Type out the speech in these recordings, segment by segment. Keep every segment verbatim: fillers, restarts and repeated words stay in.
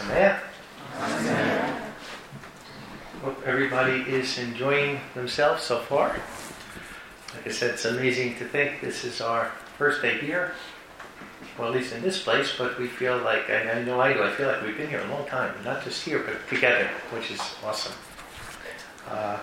Sameach. Hope everybody is enjoying themselves so far. Like I said, it's amazing to think this is our first day here. Well, at least in this place, but we feel like, and I know I do, I feel like we've been here a long time. Not just here, but together, which is awesome. Uh,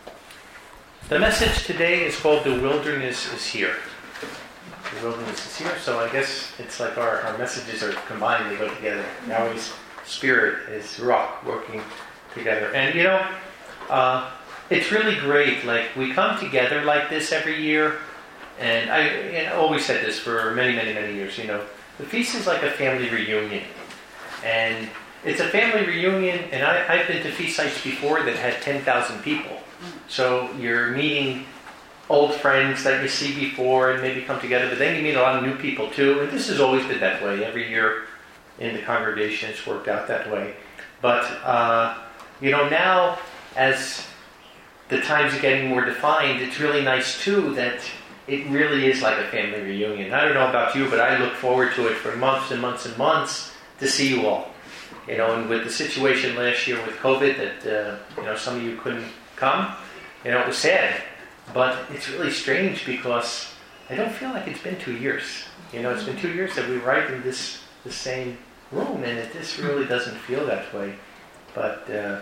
the message today is called The Wilderness is Here. The wilderness is here, so I guess it's like our, our messages are combined, they go together. Yahweh's Spirit is Ruach working together. And you know, uh, it's really great. Like, we come together like this every year, and I and always said this for many, many, many years, you know, the feast is like a family reunion. And it's a family reunion, and I, I've been to feast sites before that had ten thousand people. So you're meeting old friends that you see before and maybe come together, but then you meet a lot of new people too. And this has always been that way. Every year in the congregation it's worked out that way. But, uh, you know, now as the times are getting more defined, it's really nice too that it really is like a family reunion. I don't know about you, but I look forward to it for months and months and months to see you all. You know, and with the situation last year with COVID that, uh, you know, some of you couldn't come, you know, it was sad. But it's really strange because I don't feel like it's been two years. You know, it's been two years that we were right in this the same room, and it just really doesn't feel that way. But uh,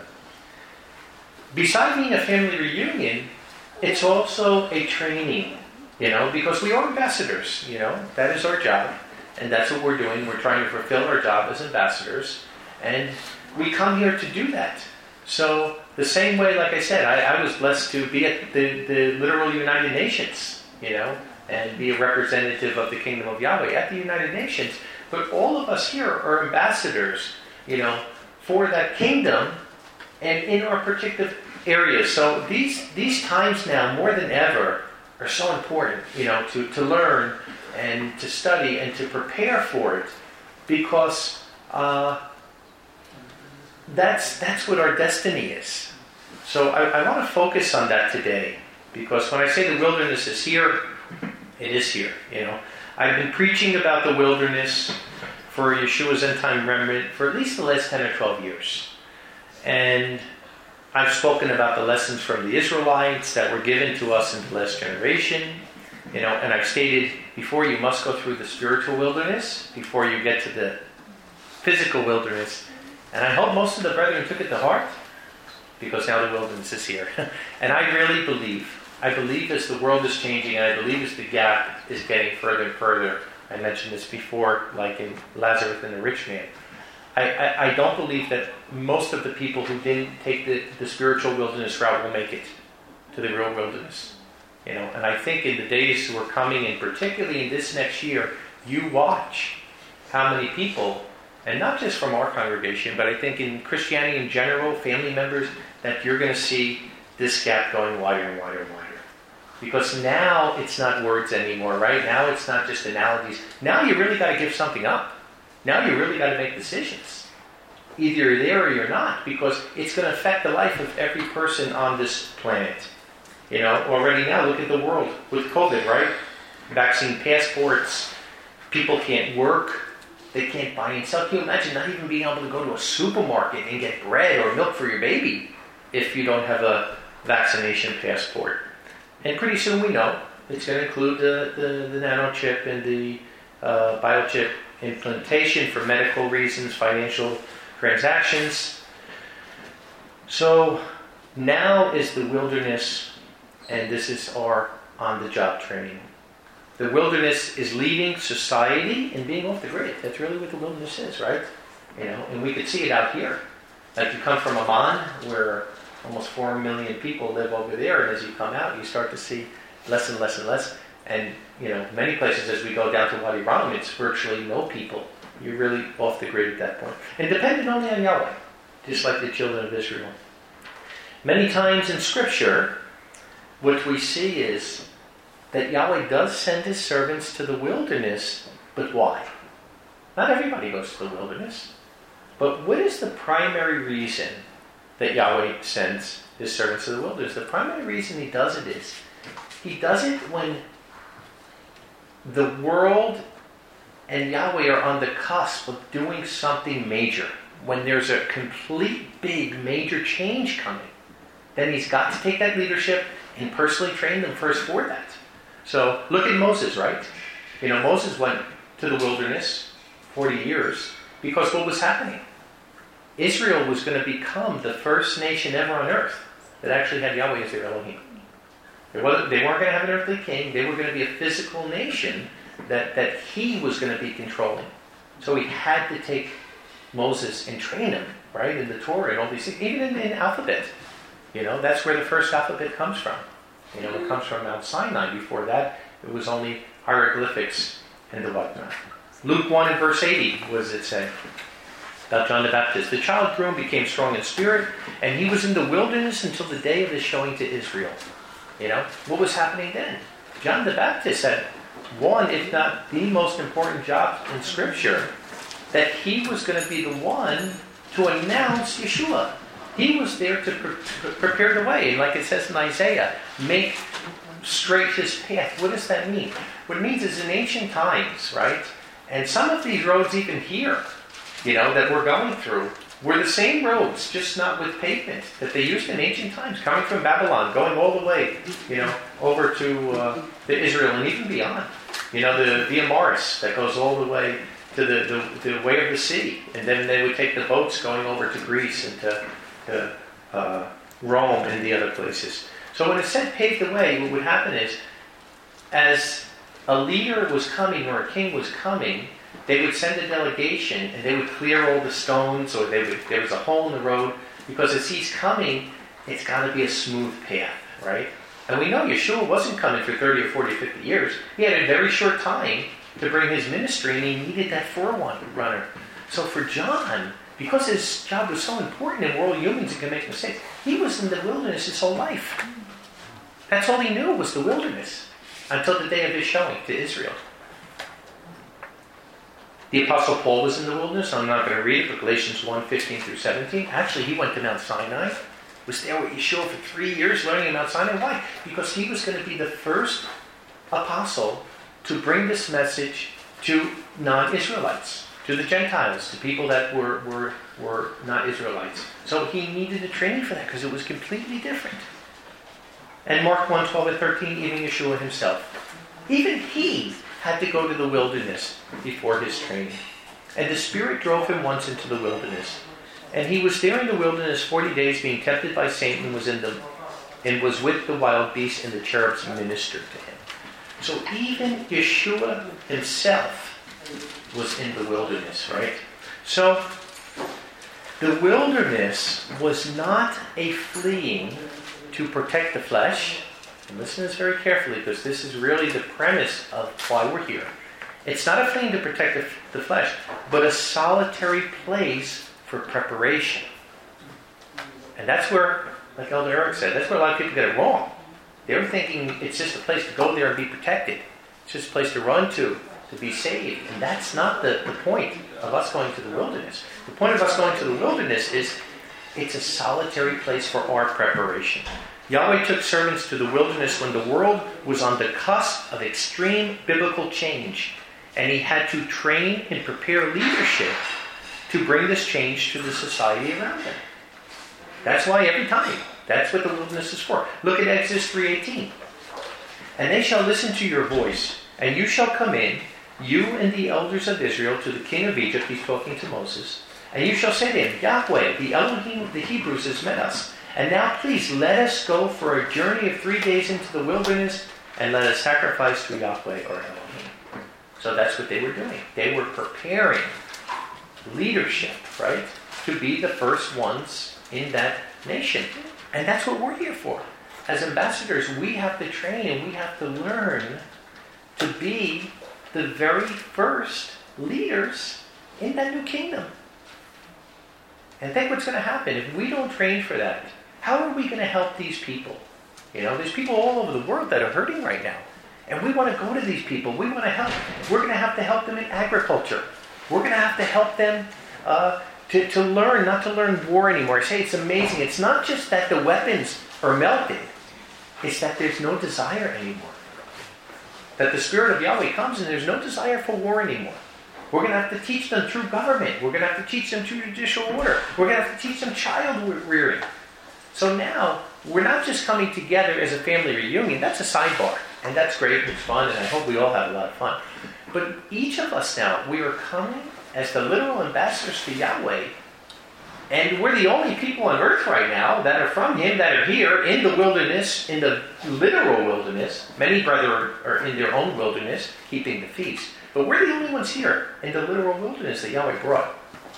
besides being a family reunion, it's also a training, you know, because we are ambassadors, you know. That is our job, and that's what we're doing. We're trying to fulfill our job as ambassadors, and we come here to do that. So the same way, like I said, I, I was blessed to be at the, the literal United Nations, you know, and be a representative of the kingdom of Yahweh at the United Nations. But all of us here are ambassadors, you know, for that kingdom and in our particular areas. So these these times now, more than ever, are so important, you know, to, to learn and to study and to prepare for it, because uh, That's that's what our destiny is. So I, I want to focus on that today, because when I say the wilderness is here, it is here. You know, I've been preaching about the wilderness for Yeshua's End Time Remnant for at least the last ten or twelve years, and I've spoken about the lessons from the Israelites that were given to us in the last generation. You know, and I've stated before, you must go through the spiritual wilderness before you get to the physical wilderness. And I hope most of the brethren took it to heart, because now the wilderness is here. And I really believe, I believe as the world is changing, and I believe as the gap is getting further and further, I mentioned this before, like in Lazarus and the rich man, I, I, I don't believe that most of the people who didn't take the, the spiritual wilderness route will make it to the real wilderness. You know, and I think in the days who are coming, and particularly in this next year, you watch how many people, and not just from our congregation, but I think in Christianity in general, family members, that you're going to see this gap going wider and wider and wider. Because now it's not words anymore, right? Now it's not just analogies. Now you really got to give something up. Now you really got to make decisions. Either you're there or you're not, because it's going to affect the life of every person on this planet. You know, already now, look at the world with COVID, right? Vaccine passports, people can't work. They can't buy and sell. Can you imagine not even being able to go to a supermarket and get bread or milk for your baby if you don't have a vaccination passport? And pretty soon we know it's going to include the, the, the nanochip and the uh, biochip implantation for medical reasons, financial transactions. So now is the wilderness, and this is our on-the-job training. The wilderness is leaving society and being off the grid. That's really what the wilderness is, right? You know, and we could see it out here. Like, you come from Amman, where almost four million people live over there, and as you come out, you start to see less and less and less. And, you know, many places as we go down to Wadi Rum, it's virtually no people. You're really off the grid at that point. And dependent only on Yahweh, just like the children of Israel. Many times in Scripture, what we see is that Yahweh does send His servants to the wilderness, but why? Not everybody goes to the wilderness. But what is the primary reason that Yahweh sends His servants to the wilderness? The primary reason He does it is, He does it when the world and Yahweh are on the cusp of doing something major. when there's a complete, big, major change coming, then he's got to take that leadership and personally train them first for that. So look at Moses, right? You know, Moses went to the wilderness forty years because what was happening? Israel was going to become the first nation ever on earth that actually had Yahweh as their Elohim. They weren't going to have an earthly king. They were going to be a physical nation that, that he was going to be controlling. So he had to take Moses and train him, right, in the Torah and all these things, even in, in alphabet. You know, that's where the first alphabet comes from. You know, it comes from Mount Sinai. Before that, it was only hieroglyphics and the whatnot. Luke one and verse eighty, what does it say? About John the Baptist. The child grew and became strong in spirit, and he was in the wilderness until the day of his showing to Israel. You know, what was happening then? John the Baptist had one, if not the most important job in Scripture, that he was going to be the one to announce Yeshua. He was there to pre- prepare the way. And like it says in Isaiah, make straight his path. What does that mean? What it means is in ancient times, right? And some of these roads even here, you know, that we're going through, were the same roads, just not with pavement, that they used in ancient times, coming from Babylon, going all the way, you know, over to, uh, to Israel and even beyond. You know, the Via Maris that goes all the way to the, the, the way of the sea. And then they would take the boats going over to Greece and to, to uh, Rome and the other places. So when it said pave the way, what would happen is, as a leader was coming or a king was coming, they would send a delegation and they would clear all the stones, or they would, there was a hole in the road, because as he's coming, it's got to be a smooth path, right? And we know Yeshua wasn't coming for thirty or forty or fifty years. He had a very short time to bring his ministry, and he needed that forerunner. So for John, because his job was so important and we're all humans and can make mistakes, he was in the wilderness his whole life. That's all he knew was the wilderness until the day of his showing to Israel. The Apostle Paul was in the wilderness. I'm not going to read it, but Galatians one, fifteen through seventeen. Actually, he went to Mount Sinai. Was there with Yeshua for three years learning at Mount Sinai. Why? Because he was going to be the first apostle to bring this message to non-Israelites, to the Gentiles, to people that were, were, were not Israelites. So he needed a training for that because it was completely different. And Mark one, twelve and thirteen, even Yeshua himself. Even he had to go to the wilderness before his training. And the Spirit drove him once into the wilderness. And he was there in the wilderness forty days, being tempted by Satan, and was in the and was with the wild beasts, and the cherubs ministered to him. So even Yeshua himself was in the wilderness, right? So the wilderness was not a fleeing to protect the flesh. And listen to this very carefully, because this is really the premise of why we're here. It's not a fleeing to protect the, the flesh, but a solitary place for preparation. And that's where, like Elder Eric said, that's where a lot of people get it wrong. They're thinking it's just a place to go there and be protected. It's just a place to run to, to be saved. And that's not the, the point of us going to the wilderness. The point of us going to the wilderness is it's a solitary place for our preparation. Yahweh took servants to the wilderness when the world was on the cusp of extreme biblical change, and he had to train and prepare leadership to bring this change to the society around him. That's why every time, that's what the wilderness is for. Look at Exodus three eighteen. And they shall listen to your voice, and you shall come in, you and the elders of Israel, to the king of Egypt, he's talking to Moses, and you shall say to him, Yahweh, the Elohim of the Hebrews, has met us. And now please let us go for a journey of three days into the wilderness, and let us sacrifice to Yahweh our Elohim. So that's what they were doing. They were preparing leadership, right, to be the first ones in that nation. And that's what we're here for. As ambassadors, we have to train and we have to learn to be the very first leaders in that new kingdom. And think what's going to happen if we don't train for that. How are we going to help these people? You know, there's people all over the world that are hurting right now. And we want to go to these people. We want to help. We're going to have to help them in agriculture. We're going to have to help them uh, to, to learn, not to learn war anymore. I say it's amazing. It's not just that the weapons are melted. It's that there's no desire anymore. That the Spirit of Yahweh comes and there's no desire for war anymore. We're going to have to teach them through government. We're going to have to teach them through judicial order. We're going to have to teach them child rearing. So now, we're not just coming together as a family reunion. That's a sidebar. And that's great. It's fun. And I hope we all have a lot of fun. But each of us now, we are coming as the literal ambassadors to Yahweh. And we're the only people on earth right now that are from Him, that are here in the wilderness, in the literal wilderness. Many brethren are in their own wilderness, keeping the feast. But we're the only ones here in the literal wilderness that Yahweh brought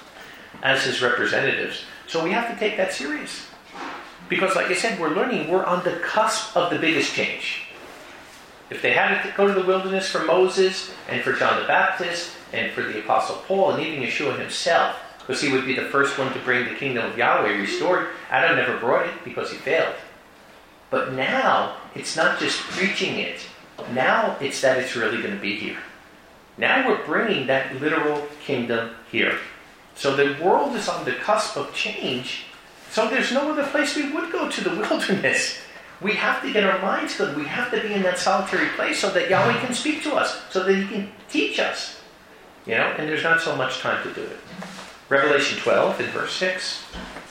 as His representatives. So we have to take that serious. Because like I said, we're learning, we're on the cusp of the biggest change. If they had to go to the wilderness for Moses and for John the Baptist and for the Apostle Paul and even Yeshua himself, because he would be the first one to bring the kingdom of Yahweh restored, Adam never brought it because he failed. But now, it's not just preaching it. Now, it's that it's really going to be here. Now we're bringing that literal kingdom here. So the world is on the cusp of change. So there's no other place we would go to the wilderness. We have to get our minds good. We have to be in that solitary place so that Yahweh can speak to us, so that He can teach us. You know, and there's not so much time to do it. Revelation twelve in verse six.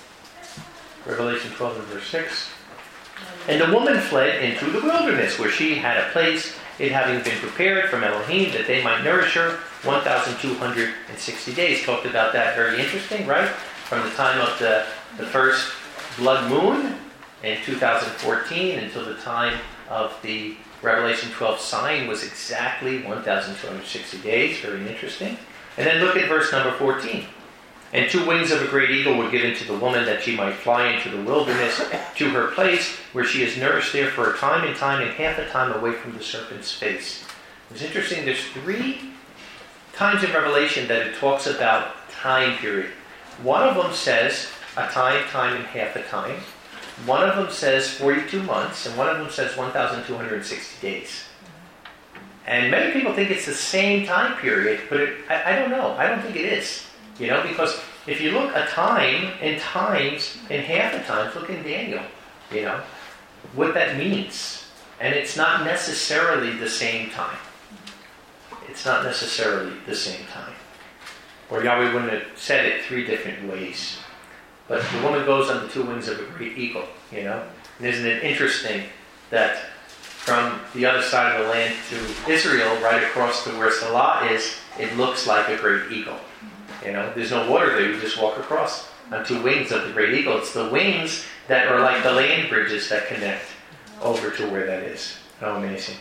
Revelation twelve in verse six. And the woman fled into the wilderness, where she had a place, it having been prepared from Elohim, that they might nourish her one thousand two hundred sixty days. Talked about that. Very interesting, right? From the time of the, the first blood moon in two thousand fourteen until the time of the Revelation twelve sign was exactly one thousand two hundred sixty days. Very interesting. And then look at verse number fourteen. And two wings of a great eagle were given to the woman, that she might fly into the wilderness, to her place, where she is nourished there for a time and time and half a time away from the serpent's face. It's interesting, there's three times in Revelation that it talks about time period. One of them says a time, time, and half a time. One of them says forty-two months, and one of them says one thousand two hundred sixty days. And many people think it's the same time period, but it, I, I don't know. I don't think it is. You know, because if you look a time and times and half a times, look in Daniel, you know, what that means. And it's not necessarily the same time. It's not necessarily the same time. Or Yahweh wouldn't have said it three different ways. But the woman goes on the two wings of a great eagle, you know. And isn't it interesting that from the other side of the land to Israel, right across to where Salah is, it looks like a great eagle. You know, there's no water there, you just walk across on two wings of the great eagle. It's the wings that are like the land bridges that connect over to where that is. How amazing.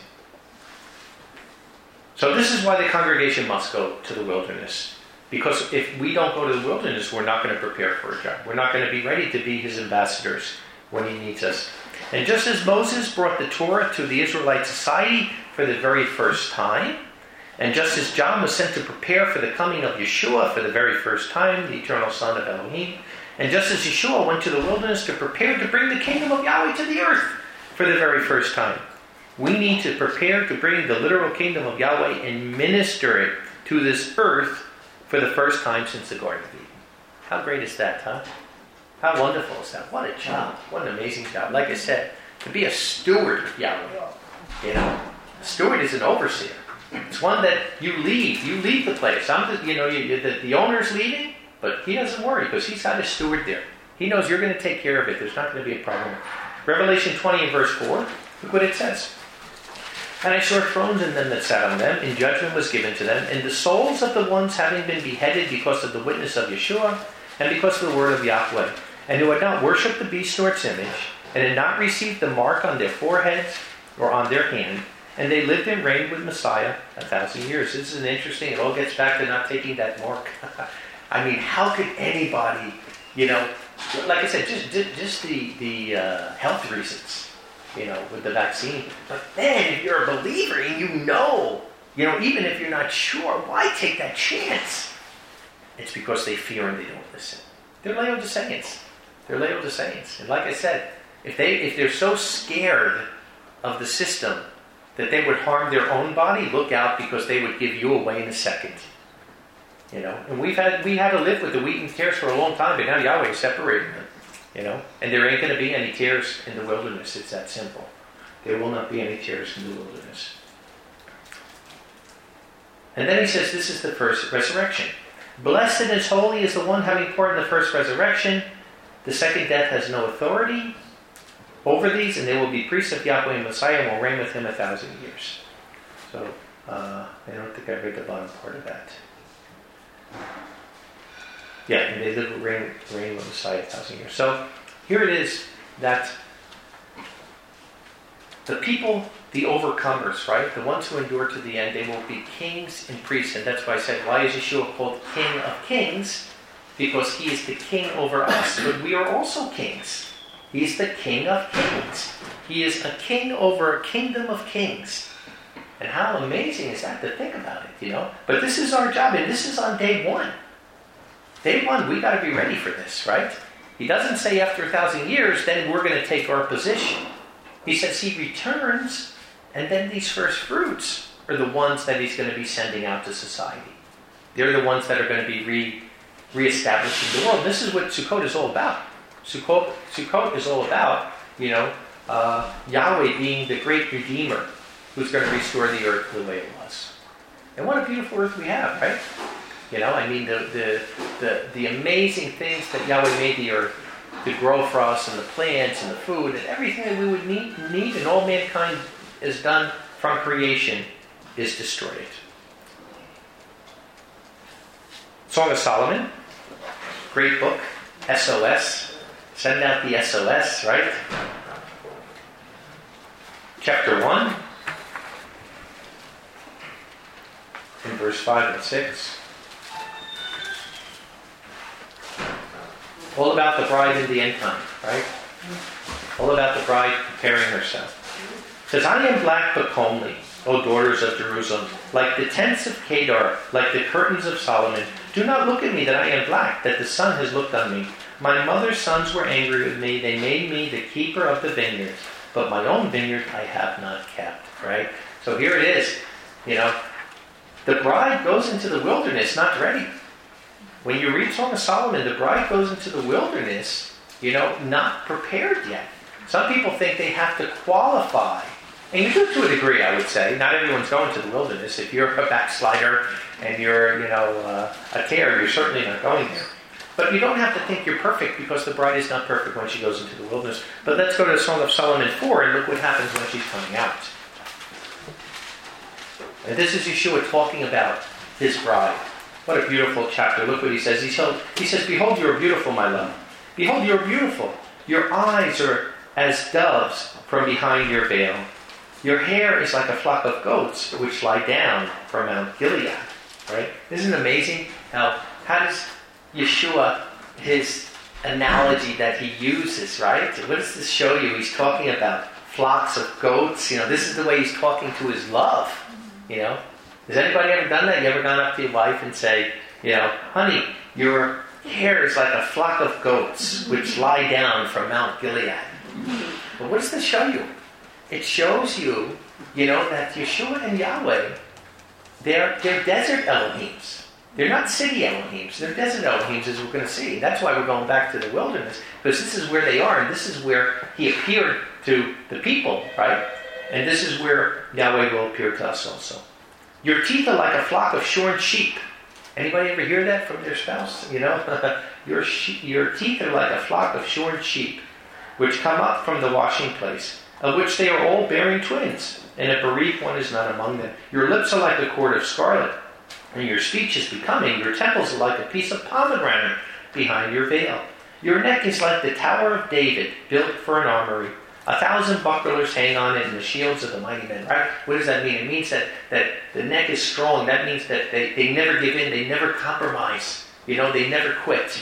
So this is why the congregation must go to the wilderness. Because if we don't go to the wilderness, we're not going to prepare for a job. We're not going to be ready to be His ambassadors when He needs us. And just as Moses brought the Torah to the Israelite society for the very first time, and just as John was sent to prepare for the coming of Yeshua for the very first time, the eternal Son of Elohim, and just as Yeshua went to the wilderness to prepare to bring the kingdom of Yahweh to the earth for the very first time, we need to prepare to bring the literal kingdom of Yahweh and minister it to this earth for the first time since the Garden of Eden. How great is that, huh? How wonderful is that? What a job. What an amazing job. Like I said, to be a steward of Yahweh. You know, a steward is an overseer. It's one that you leave. You leave the place. I'm the, you know, you, the, the owner's leaving, but he doesn't worry because he's got a steward there. He knows you're going to take care of it. There's not going to be a problem. Revelation twenty and verse four, look what it says. And I saw thrones in them that sat on them, and judgment was given to them, and the souls of the ones having been beheaded because of the witness of Yeshua, and because of the word of Yahweh, and who had not worshipped the beast nor its image, and had not received the mark on their foreheads or on their hand, and they lived and reigned with Messiah a thousand years. This is interesting. It all gets back to not taking that mark. I mean, how could anybody, you know, like I said, just just the, the uh, health reasons, you know, with the vaccine. But then, if you're a believer and you know, you know, even if you're not sure, why take that chance? It's because they fear and they don't listen. They're Laodiceans. They're Laodiceans. And like I said, if they if they're so scared of the system that they would harm their own body, look out, because they would give you away in a second. You know, and we've had we had to live with the wheat and tares for a long time, but now Yahweh is separating them. You know, and there ain't going to be any tares in the wilderness. It's that simple. There will not be any tares in the wilderness. And then he says this is the first resurrection. Blessed and holy is the one having part in the first resurrection. The second death has no authority over these, and they will be priests of Yahweh and Messiah and will reign with him a thousand years. So, uh, I don't think I read the bottom part of that. Yeah, and they live reign, reign with Messiah a thousand years. So, here it is that the people, the overcomers, right? The ones who endure to the end, they will be kings and priests. And that's why I said, why is Yeshua called King of Kings? Because he is the king over us. But we are also kings. He's the King of Kings. He is a king over a kingdom of kings. And how amazing is that to think about it, you know? But this is our job, and this is on day one. Day one, we got to be ready for this, right? He doesn't say after a thousand years, then we're going to take our position. He says he returns, and then these first fruits are the ones that he's going to be sending out to society. They're the ones that are going to be re, re-establishing the world. This is what Sukkot is all about. Sukkot, Sukkot is all about, you know, uh, Yahweh being the great Redeemer who's going to restore the earth the way it was. And what a beautiful earth we have, right? You know, I mean, the the the, the amazing things that Yahweh made the earth to grow for us, and the plants and the food and everything that we would need, need and all mankind is done from creation is destroyed. Song of Solomon, great book, S O S. Send out the S O S, right? Chapter one, in verse five and six. All about the bride in the end time, right? All about the bride preparing herself. It says, I am black but comely, O daughters of Jerusalem, like the tents of Kedar, like the curtains of Solomon. Do not look at me that I am black, that the sun has looked on me. My mother's sons were angry with me. They made me the keeper of the vineyards. But my own vineyard I have not kept, right? So here it is. You know, the bride goes into the wilderness not ready. When you read Song of Solomon, the bride goes into the wilderness, you know, not prepared yet. Some people think they have to qualify. And you do to a degree, I would say. Not everyone's going to the wilderness. If you're a backslider and you're, you know, uh, a tear, you're certainly not going there. But you don't have to think you're perfect, because the bride is not perfect when she goes into the wilderness. But let's go to Song of Solomon four and look what happens when she's coming out. And this is Yeshua talking about his bride. What a beautiful chapter. Look what he says. He says, Behold, you are beautiful, my love. Behold, you are beautiful. Your eyes are as doves from behind your veil. Your hair is like a flock of goats which lie down from Mount Gilead. Right? Isn't it amazing how, how does Yeshua, his analogy that he uses, right? What does this show you? He's talking about flocks of goats. You know, this is the way he's talking to his love. You know? Has anybody ever done that? You ever gone up to your wife and say, you know, honey, your hair is like a flock of goats which lie down from Mount Gilead. But what does this show you? It shows you, you know, that Yeshua and Yahweh, they're, they're desert Elohims. They're not city Elohims. They're desert Elohims, as we're going to see. That's why we're going back to the wilderness, because this is where they are, and this is where he appeared to the people, right? And this is where Yahweh will appear to us also. Your teeth are like a flock of shorn sheep. Anybody ever hear that from their spouse? You know, your she- your teeth are like a flock of shorn sheep, which come up from the washing place, of which they are all bearing twins, and a bereaved one is not among them. Your lips are like a cord of scarlet, and your speech is becoming. Your temples are like a piece of pomegranate behind your veil. Your neck is like the Tower of David, built for an armory. A thousand bucklers hang on it, and the shields of the mighty men. Right? What does that mean? It means that, that the neck is strong. That means that they, they never give in. They never compromise. You know, they never quit.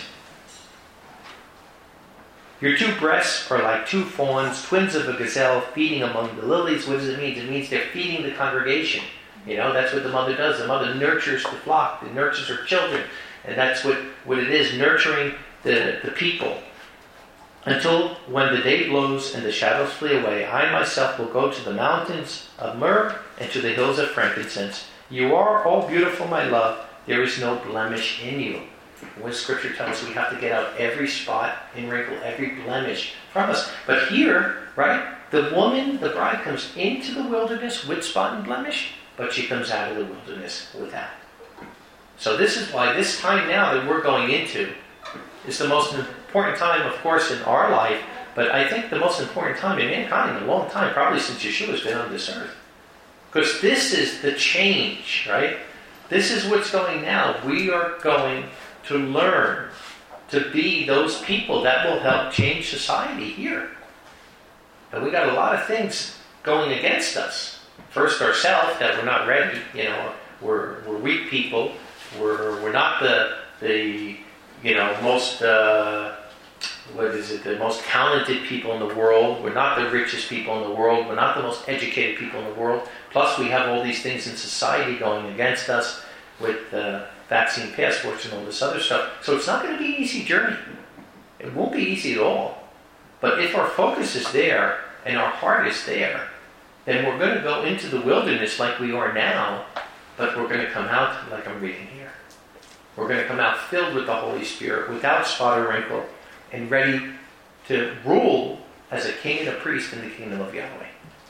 Your two breasts are like two fawns, twins of a gazelle, feeding among the lilies. What does it mean? It means they're feeding the congregation. You know, that's what the mother does. The mother nurtures the flock. It nurtures her children. And that's what, what it is, nurturing the, the people. Until when the day blows and the shadows flee away, I myself will go to the mountains of myrrh and to the hills of frankincense. You are all beautiful, my love. There is no blemish in you. When Scripture tells us we have to get out every spot and wrinkle, every blemish from us. But here, right, the woman, the bride, comes into the wilderness with spot and blemish, but she comes out of the wilderness without. So this is why this time now that we're going into is the most important time, of course, in our life, but I think the most important time in mankind in a long time, probably since Yeshua's been on this earth. Because this is the change, right? This is what's going now. We are going to learn to be those people that will help change society here. And we got a lot of things going against us. First, ourselves, that we're not ready. You know, we're we're weak people. We're we're not the the you know most uh, what is it? The most talented people in the world. We're not the richest people in the world. We're not the most educated people in the world. Plus, we have all these things in society going against us with uh, vaccine passports and all this other stuff. So it's not going to be an easy journey. It won't be easy at all. But if our focus is there and our heart is there, then we're going to go into the wilderness like we are now, but we're going to come out like I'm reading here. We're going to come out filled with the Holy Spirit, without spot or wrinkle, and ready to rule as a king and a priest in the kingdom of Yahweh.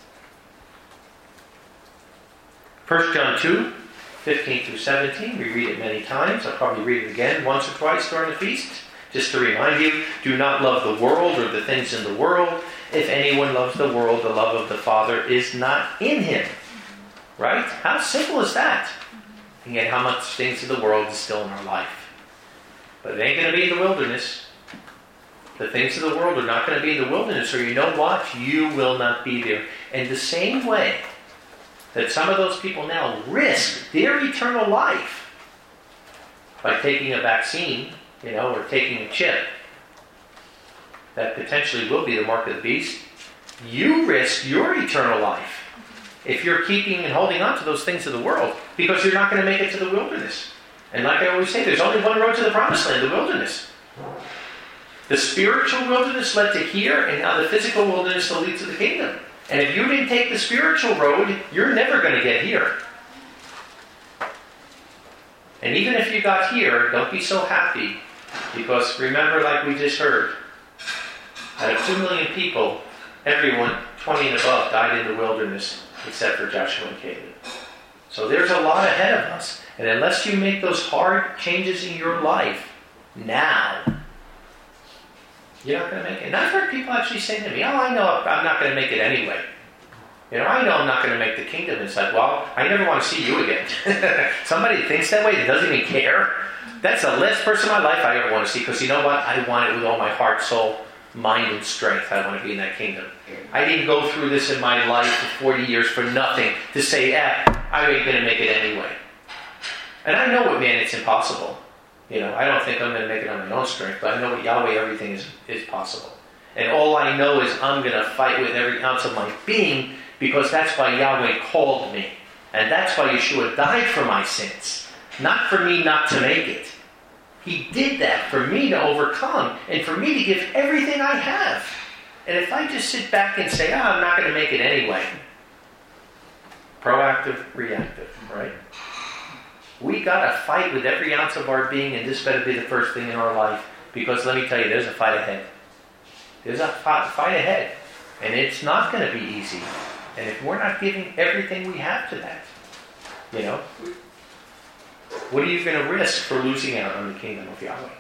First John two, fifteen through seventeen, we read it many times. I'll probably read it again once or twice during the feast. Just to remind you, do not love the world or the things in the world. If anyone loves the world, the love of the Father is not in him. Right? How simple is that? And yet how much things of the world is still in our life. But it ain't going to be in the wilderness. The things of the world are not going to be in the wilderness, or you know what? You will not be there. And the same way that some of those people now risk their eternal life by taking a vaccine, you know, or taking a chip that potentially will be the mark of the beast, you risk your eternal life if you're keeping and holding on to those things of the world, because you're not going to make it to the wilderness. And like I always say, there's only one road to the promised land, the wilderness. The spiritual wilderness led to here, and now the physical wilderness will lead to the kingdom. And if you didn't take the spiritual road, you're never going to get here. And even if you got here, don't be so happy, because remember, like we just heard, out of two million people, everyone twenty and above died in the wilderness, except for Joshua and Caleb. So there's a lot ahead of us. And unless you make those hard changes in your life now, you're not going to make it. And I've heard people actually say to me, oh, I know I'm not going to make it anyway. You know, I know I'm not going to make the kingdom. It's like, well, I never want to see you again. Somebody thinks that way that doesn't even care. That's the last person in my life I ever want to see, because you know what? I want it with all my heart, soul, mind, and strength. I want to be in that kingdom. I didn't go through this in my life for forty years for nothing to say, eh, I ain't going to make it anyway. And I know what, man, it's impossible. You know, I don't think I'm going to make it on my own strength, but I know with Yahweh everything is, is possible. And all I know is I'm going to fight with every ounce of my being, because that's why Yahweh called me. And that's why Yeshua died for my sins. Not for me not to make it. He did that for me to overcome, and for me to give everything I have. And if I just sit back and say, oh, I'm not going to make it anyway. Proactive, reactive, right? We got to fight with every ounce of our being, and this better be the first thing in our life. Because let me tell you, there's a fight ahead. There's a fight, fight ahead. And it's not going to be easy. And if we're not giving everything we have to that, you know, what are you going to risk for losing out on the kingdom of Yahweh?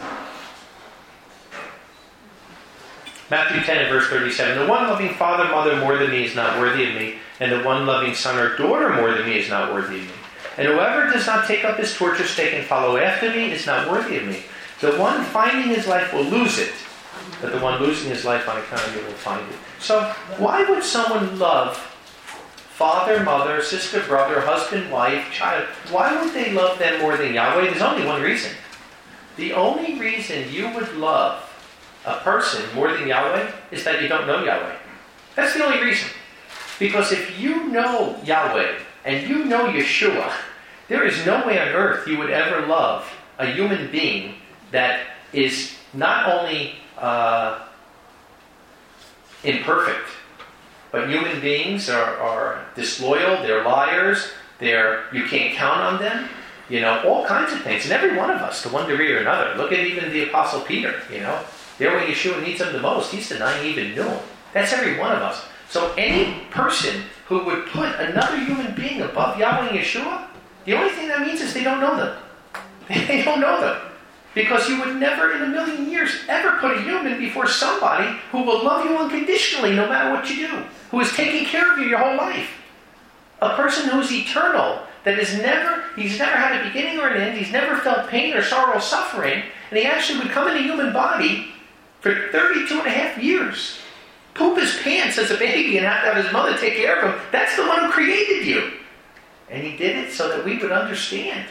Matthew ten and verse thirty-seven. The one loving father, mother more than me is not worthy of me, and the one loving son or daughter more than me is not worthy of me. And whoever does not take up his torture stake and follow after me is not worthy of me. The one finding his life will lose it, but the one losing his life on account of me will find it. So why would someone love father, mother, sister, brother, husband, wife, child? Why would they love them more than Yahweh? There's only one reason. The only reason you would love a person more than Yahweh is that you don't know Yahweh. That's the only reason. Because if you know Yahweh and you know Yeshua, there is no way on earth you would ever love a human being that is not only uh, imperfect, but human beings are, are disloyal, they're liars, they're you can't count on them, you know, all kinds of things. And every one of us, to one degree or another. Look at even the Apostle Peter, you know. There when Yeshua needs him the most, he's denying he even knew him. That's every one of us. So any person who would put another human being above Yahweh and Yeshua, the only thing that means is they don't know them. They don't know them. Because you would never in a million years ever put a human before somebody who will love you unconditionally no matter what you do, who is taking care of you your whole life. A person who is eternal, that is never, he's never had a beginning or an end, he's never felt pain or sorrow or suffering, and he actually would come in a human body for thirty-two and a half years. Poop his pants as a baby and have to have his mother take care of him. That's the one who created you. And he did it so that we would understand.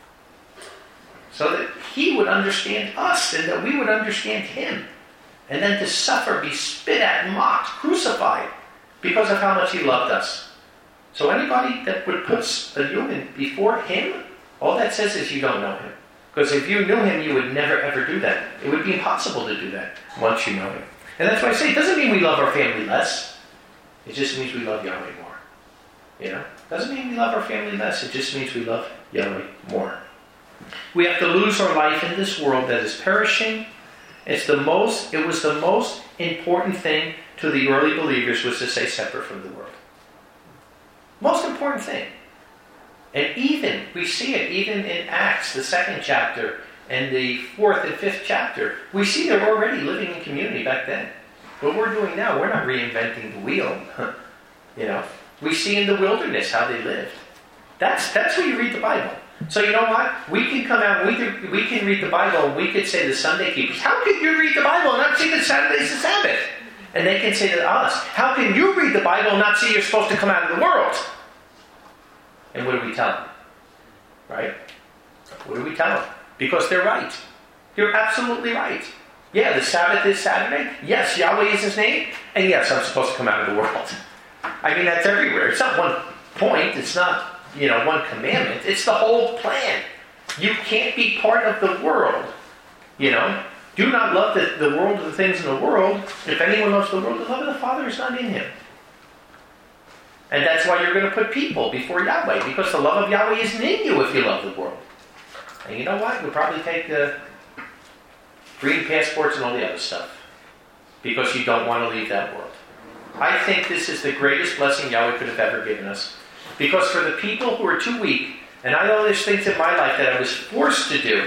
So that he would understand us and that we would understand him. And then to suffer, be spit at, mocked, crucified because of how much he loved us. So anybody that would put a human before him, all that says is you don't know him. Because if you knew him, you would never ever do that. It would be impossible to do that once you know him. And that's why I say it doesn't mean we love our family less. It just means we love Yahweh more. You know? It doesn't mean we love our family less. It just means we love Yahweh more. We have to lose our life in this world that is perishing. It's the most, it was the most important thing to the early believers was to stay separate from the world. Most important thing. And even, we see it even in Acts, the second chapter, and the fourth and fifth chapter. We see they're already living in community back then. What we're doing now, we're not reinventing the wheel. You know, we see in the wilderness how they lived. That's that's where you read the Bible. So you know what? We can come out, we can, we can read the Bible, and we could say to Sunday keepers, how can you read the Bible and not see that Saturday's the Sabbath? And they can say to us, how can you read the Bible and not see you're supposed to come out of the world? And what do we tell them? Right? What do we tell them? Because they're right. You're absolutely right. Yeah, the Sabbath is Saturday. Yes, Yahweh is his name. And yes, I'm supposed to come out of the world. I mean, that's everywhere. It's not one point. It's not, you know, one commandment. It's the whole plan. You can't be part of the world. You know? Do not love the, the world or the things in the world. If anyone loves the world, the love of the Father is not in him. And that's why you're going to put people before Yahweh. Because the love of Yahweh isn't in you if you love the world. And you know what? You'll probably take the green passports and all the other stuff. Because you don't want to leave that world. I think this is the greatest blessing Yahweh could have ever given us. Because for the people who are too weak, and I know there's things in my life that I was forced to do,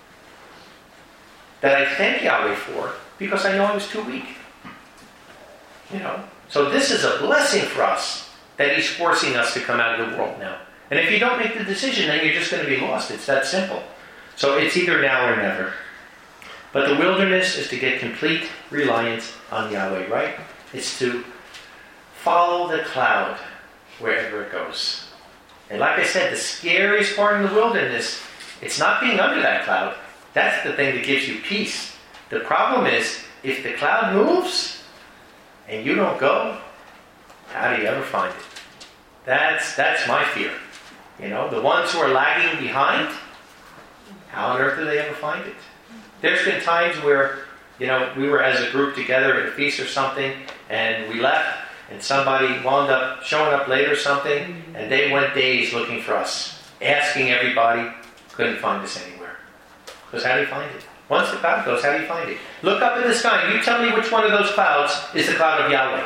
that I thank Yahweh for, because I know I was too weak. You know? So this is a blessing for us, that he's forcing us to come out of the world now. And if you don't make the decision, then you're just going to be lost. It's that simple. So it's either now or never. But the wilderness is to get complete reliance on Yahweh, right? It's to follow the cloud wherever it goes. And like I said, the scariest part in the wilderness, it's not being under that cloud. That's the thing that gives you peace. The problem is, if the cloud moves and you don't go, how do you ever find it? That's that's my fear. You know, the ones who are lagging behind, how on earth do they ever find it? There's been times where, you know, we were as a group together at a feast or something, and we left, and somebody wound up showing up late or something, and they went days looking for us, asking everybody, couldn't find us anywhere. Because how do you find it? Once the cloud goes, how do you find it? Look up in the sky, and you tell me which one of those clouds is the cloud of Yahweh.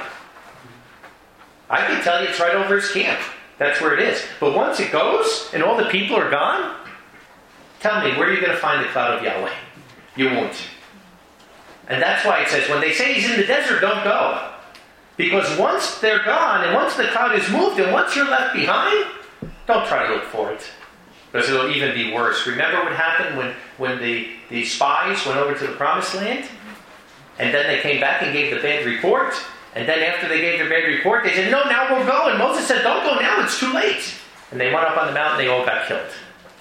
I can tell you it's right over his camp. That's where it is. But once it goes, and all the people are gone, tell me, where are you going to find the cloud of Yahweh? You won't. And that's why it says, when they say he's in the desert, don't go. Because once they're gone, and once the cloud is moved, and once you're left behind, don't try to look for it. Because it'll even be worse. Remember what happened when, when the, the spies went over to the promised land? And then they came back and gave the bad report? And then after they gave their bad report, they said, no, now we'll go. And Moses said, don't go now, it's too late. And they went up on the mountain, they all got killed.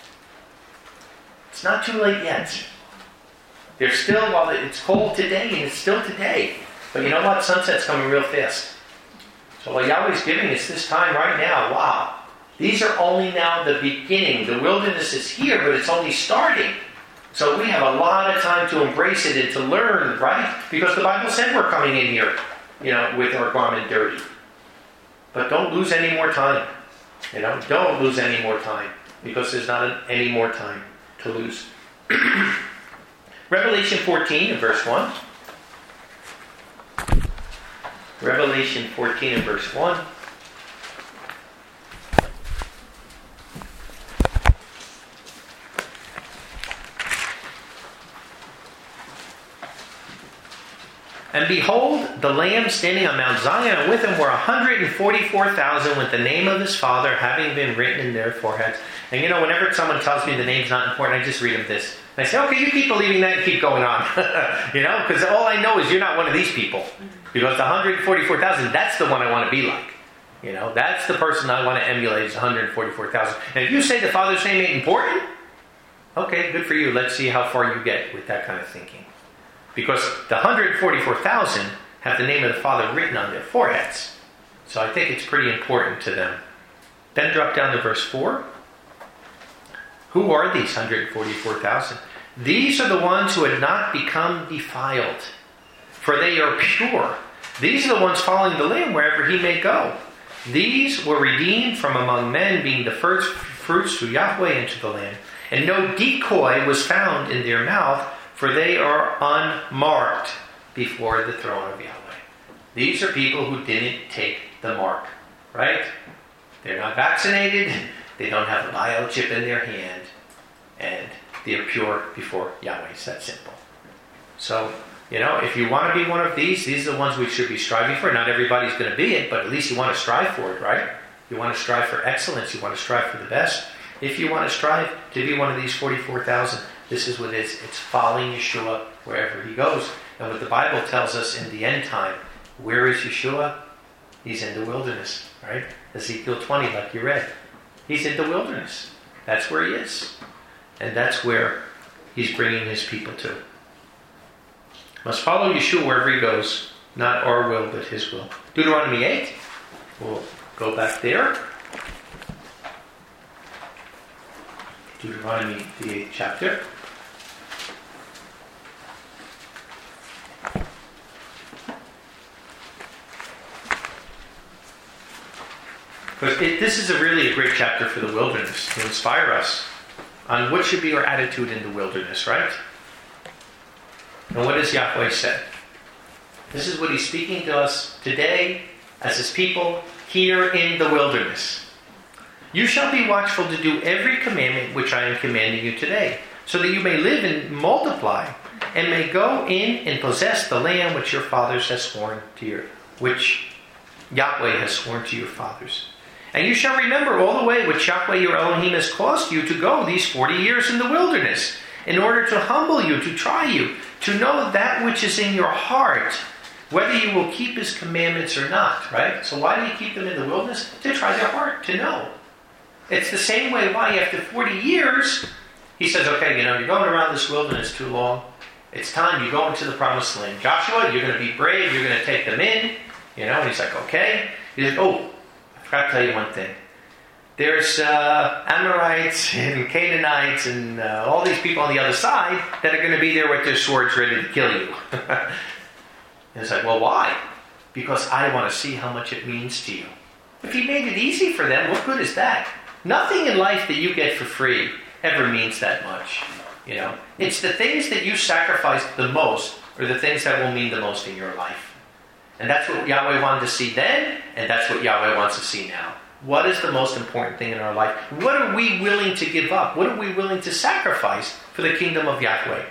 It's not too late yet. They're still, while it's cold today, and it's still today. But you know what? Sunset's coming real fast. So what Yahweh's giving us this time right now, wow. These are only now the beginning. The wilderness is here, but it's only starting. So we have a lot of time to embrace it and to learn, right? Because the Bible said we're coming in here, you know, with our garment dirty. But don't lose any more time. You know, don't lose any more time. Because there's not any more time to lose. Revelation fourteen and verse one. Revelation fourteen and verse one. And behold, the Lamb standing on Mount Zion, and with him were one hundred forty-four thousand with the name of his Father having been written in their foreheads. And you know, whenever someone tells me the name's not important, I just read them this. And I say, okay, you keep believing that and keep going on. You know, because all I know is you're not one of these people. Because the one hundred forty-four thousand, that's the one I want to be like. You know, that's the person I want to emulate is one hundred forty-four thousand. And if you say the Father's name ain't important, okay, good for you. Let's see how far you get with that kind of thinking. Because the one hundred forty-four thousand have the name of the Father written on their foreheads. So I think it's pretty important to them. Then drop down to verse four. Who are these one hundred forty-four thousand? These are the ones who had not become defiled, for they are pure. These are the ones following the Lamb wherever he may go. These were redeemed from among men, being the first fruits to Yahweh and to the Lamb. And no decoy was found in their mouth, for they are unmarked before the throne of Yahweh. These are people who didn't take the mark, right? They're not vaccinated. They don't have a biochip in their hand. And they're pure before Yahweh. It's that simple. So, you know, if you want to be one of these, these are the ones we should be striving for. Not everybody's going to be it, but at least you want to strive for it, right? You want to strive for excellence. You want to strive for the best. If you want to strive to be one of these forty-four thousand, this is what it is. It's following Yeshua wherever he goes. And what the Bible tells us in the end time, where is Yeshua? He's in the wilderness, right? Ezekiel twenty, like you read. He's in the wilderness. That's where he is. And that's where he's bringing his people to. Must follow Yeshua wherever he goes. Not our will, but his will. Deuteronomy eight. We'll go back there. Deuteronomy, the eighth chapter. But it, this is a really a great chapter for the wilderness to inspire us on what should be our attitude in the wilderness, right? And what does Yahweh say? This is what he's speaking to us today as his people here in the wilderness. You shall be watchful to do every commandment which I am commanding you today, so that you may live and multiply, and may go in and possess the land which your fathers have sworn to your, which Yahweh has sworn to your fathers. And you shall remember all the way which Yahweh your Elohim has caused you to go these forty years in the wilderness, in order to humble you, to try you, to know that which is in your heart, whether you will keep his commandments or not, right? So why do you keep them in the wilderness? To try their heart, to know. It's the same way why after forty years, he says, okay, you know, you're going around this wilderness too long. It's time you go into the promised land. Joshua, you're going to be brave. You're going to take them in. You know, and he's like, okay. He's like, oh, I forgot to tell you one thing. There's uh, Amorites and Canaanites and uh, all these people on the other side that are going to be there with their swords ready to kill you. And it's like, well, why? Because I want to see how much it means to you. If he made it easy for them, what good is that? Nothing in life that you get for free ever means that much. You know, it's the things that you sacrifice the most are the things that will mean the most in your life. And that's what Yahweh wanted to see then, and that's what Yahweh wants to see now. What is the most important thing in our life? What are we willing to give up? What are we willing to sacrifice for the kingdom of Yahweh?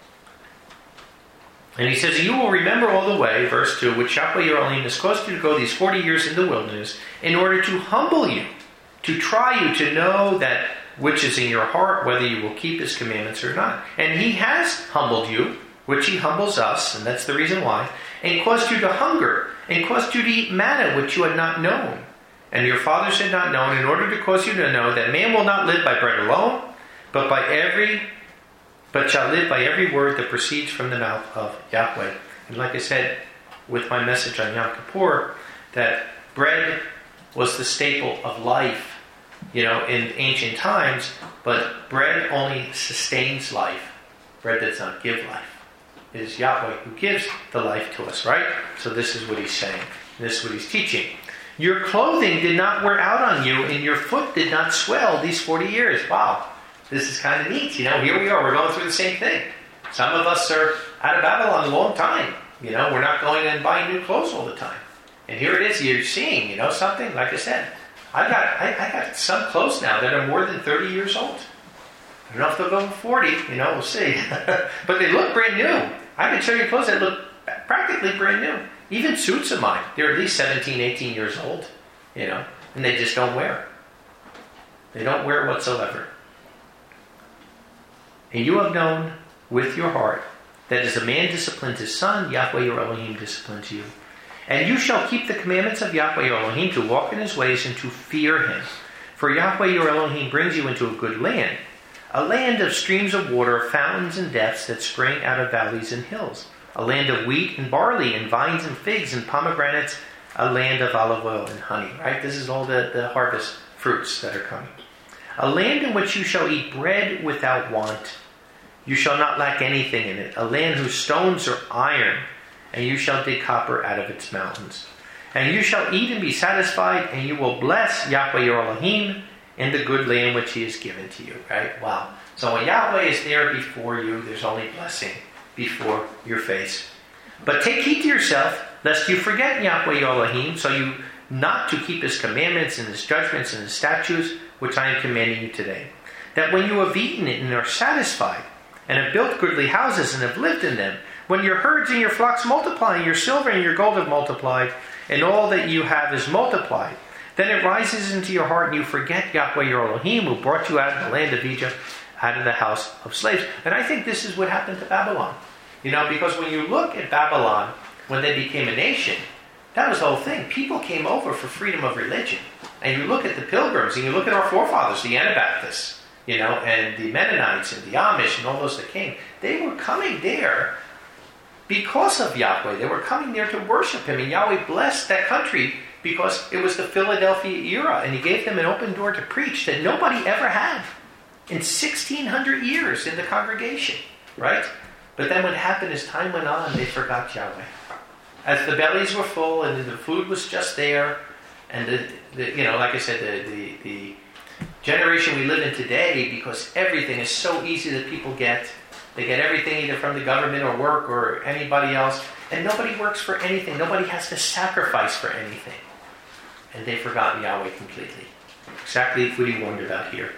And he says, you will remember all the way, verse two, which Yahweh your Elohim has caused you to go these forty years in the wilderness, in order to humble you, to try you, to know that which is in your heart, whether you will keep his commandments or not. And he has humbled you, which he humbles us, and that's the reason why, and caused you to hunger, and caused you to eat manna, which you had not known, and your fathers had not known, in order to cause you to know that man will not live by bread alone, but by every, but shall live by every word that proceeds from the mouth of Yahweh. And like I said, with my message on Yom Kippur, that bread was the staple of life, you know, in ancient times, but bread only sustains life. Bread does not give life. It is Yahweh who gives the life to us, right? So this is what he's saying. This is what he's teaching. Your clothing did not wear out on you, and your foot did not swell these forty years. Wow. This is kind of neat. You know, here we are. We're going through the same thing. Some of us are out of Babylon a long time. You know, we're not going and buying new clothes all the time. And here it is. You're seeing, you know, something. Like I said, I got I, I got some clothes now that are more than thirty years old. I don't know if they'll go forty. You know, we'll see. But they look brand new. I can show you clothes that look practically brand new. Even suits of mine, they're at least seventeen, eighteen years old, you know, and they just don't wear. They don't wear whatsoever. And you have known with your heart that as a man disciplines his son, Yahweh your Elohim disciplines you. And you shall keep the commandments of Yahweh your Elohim to walk in his ways and to fear him. For Yahweh your Elohim brings you into a good land, a land of streams of water, fountains and depths that spring out of valleys and hills, a land of wheat and barley and vines and figs and pomegranates, a land of olive oil and honey. Right? This is all the, the harvest fruits that are coming. A land in which you shall eat bread without want. You shall not lack anything in it. A land whose stones are iron, and you shall dig copper out of its mountains. And you shall eat and be satisfied, and you will bless Yahweh your Elohim in the good land which he has given to you. Right? Wow. So when Yahweh is there before you, there's only blessing before your face. But take heed to yourself, lest you forget Yahweh your Elohim, so you not to keep his commandments and his judgments and his statutes, which I am commanding you today. That when you have eaten it and are satisfied, and have built goodly houses and have lived in them, when your herds and your flocks multiply, and your silver and your gold have multiplied, and all that you have is multiplied, then it rises into your heart and you forget Yahweh your Elohim, who brought you out of the land of Egypt, out of the house of slaves. And I think this is what happened to Babylon. You know, because when you look at Babylon, when they became a nation, that was the whole thing. People came over for freedom of religion. And you look at the pilgrims, and you look at our forefathers, the Anabaptists, you know, and the Mennonites and the Amish and all those that came. They were coming there because of Yahweh. They were coming there to worship him. And Yahweh blessed that country because it was the Philadelphia era. And he gave them an open door to preach that nobody ever had in sixteen hundred years in the congregation. Right? But then what happened is time went on, they forgot Yahweh. As the bellies were full and the food was just there, and the, the you know, like I said, the, the, the generation we live in today, because everything is so easy that people get, they get everything either from the government or work or anybody else, and nobody works for anything. Nobody has to sacrifice for anything. And they've forgotten Yahweh completely. Exactly what he warned about here.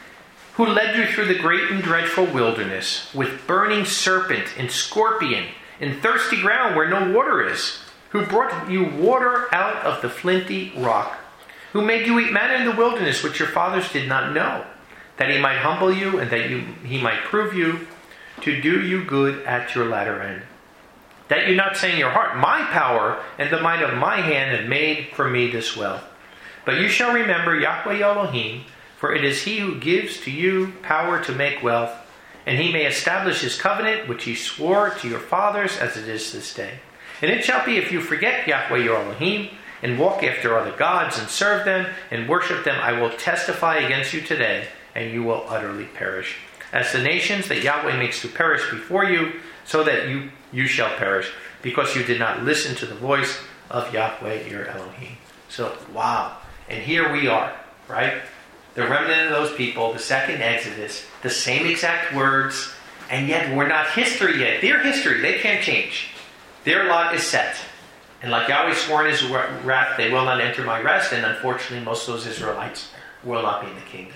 Who led you through the great and dreadful wilderness, with burning serpent and scorpion, in thirsty ground where no water is, who brought you water out of the flinty rock, who made you eat manna in the wilderness, which your fathers did not know, that he might humble you and that you, he might prove you, to do you good at your latter end. That you not say in your heart, my power and the might of my hand have made for me this wealth. But you shall remember Yahweh Elohim, for it is he who gives to you power to make wealth, and he may establish his covenant, which he swore to your fathers as it is this day. And it shall be, if you forget Yahweh your Elohim, and walk after other gods, and serve them, and worship them, I will testify against you today, and you will utterly perish. As the nations that Yahweh makes to perish before you, so that you, you shall perish, because you did not listen to the voice of Yahweh your Elohim. So, wow. And here we are, right? The remnant of those people, the second Exodus, the same exact words, and yet we're not history yet. They're history. They can't change. Their lot is set. And like Yahweh swore in his wrath, they will not enter my rest, and unfortunately most of those Israelites will not be in the kingdom.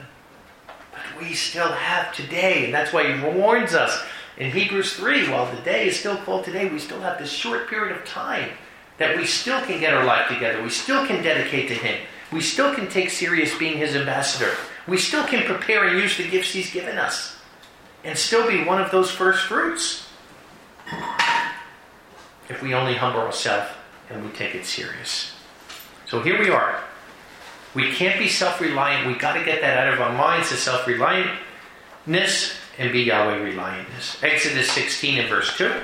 But we still have today, and that's why he warns us in Hebrews three, while the day is still called today, we still have this short period of time that we still can get our life together. We still can dedicate to him. We still can take serious being his ambassador. We still can prepare and use the gifts he's given us and still be one of those first fruits. If we only humble ourselves and we take it serious. So here we are. We can't be self-reliant. We've got to get that out of our minds, the self-reliantness, and be Yahweh reliantness. Exodus sixteen and verse two.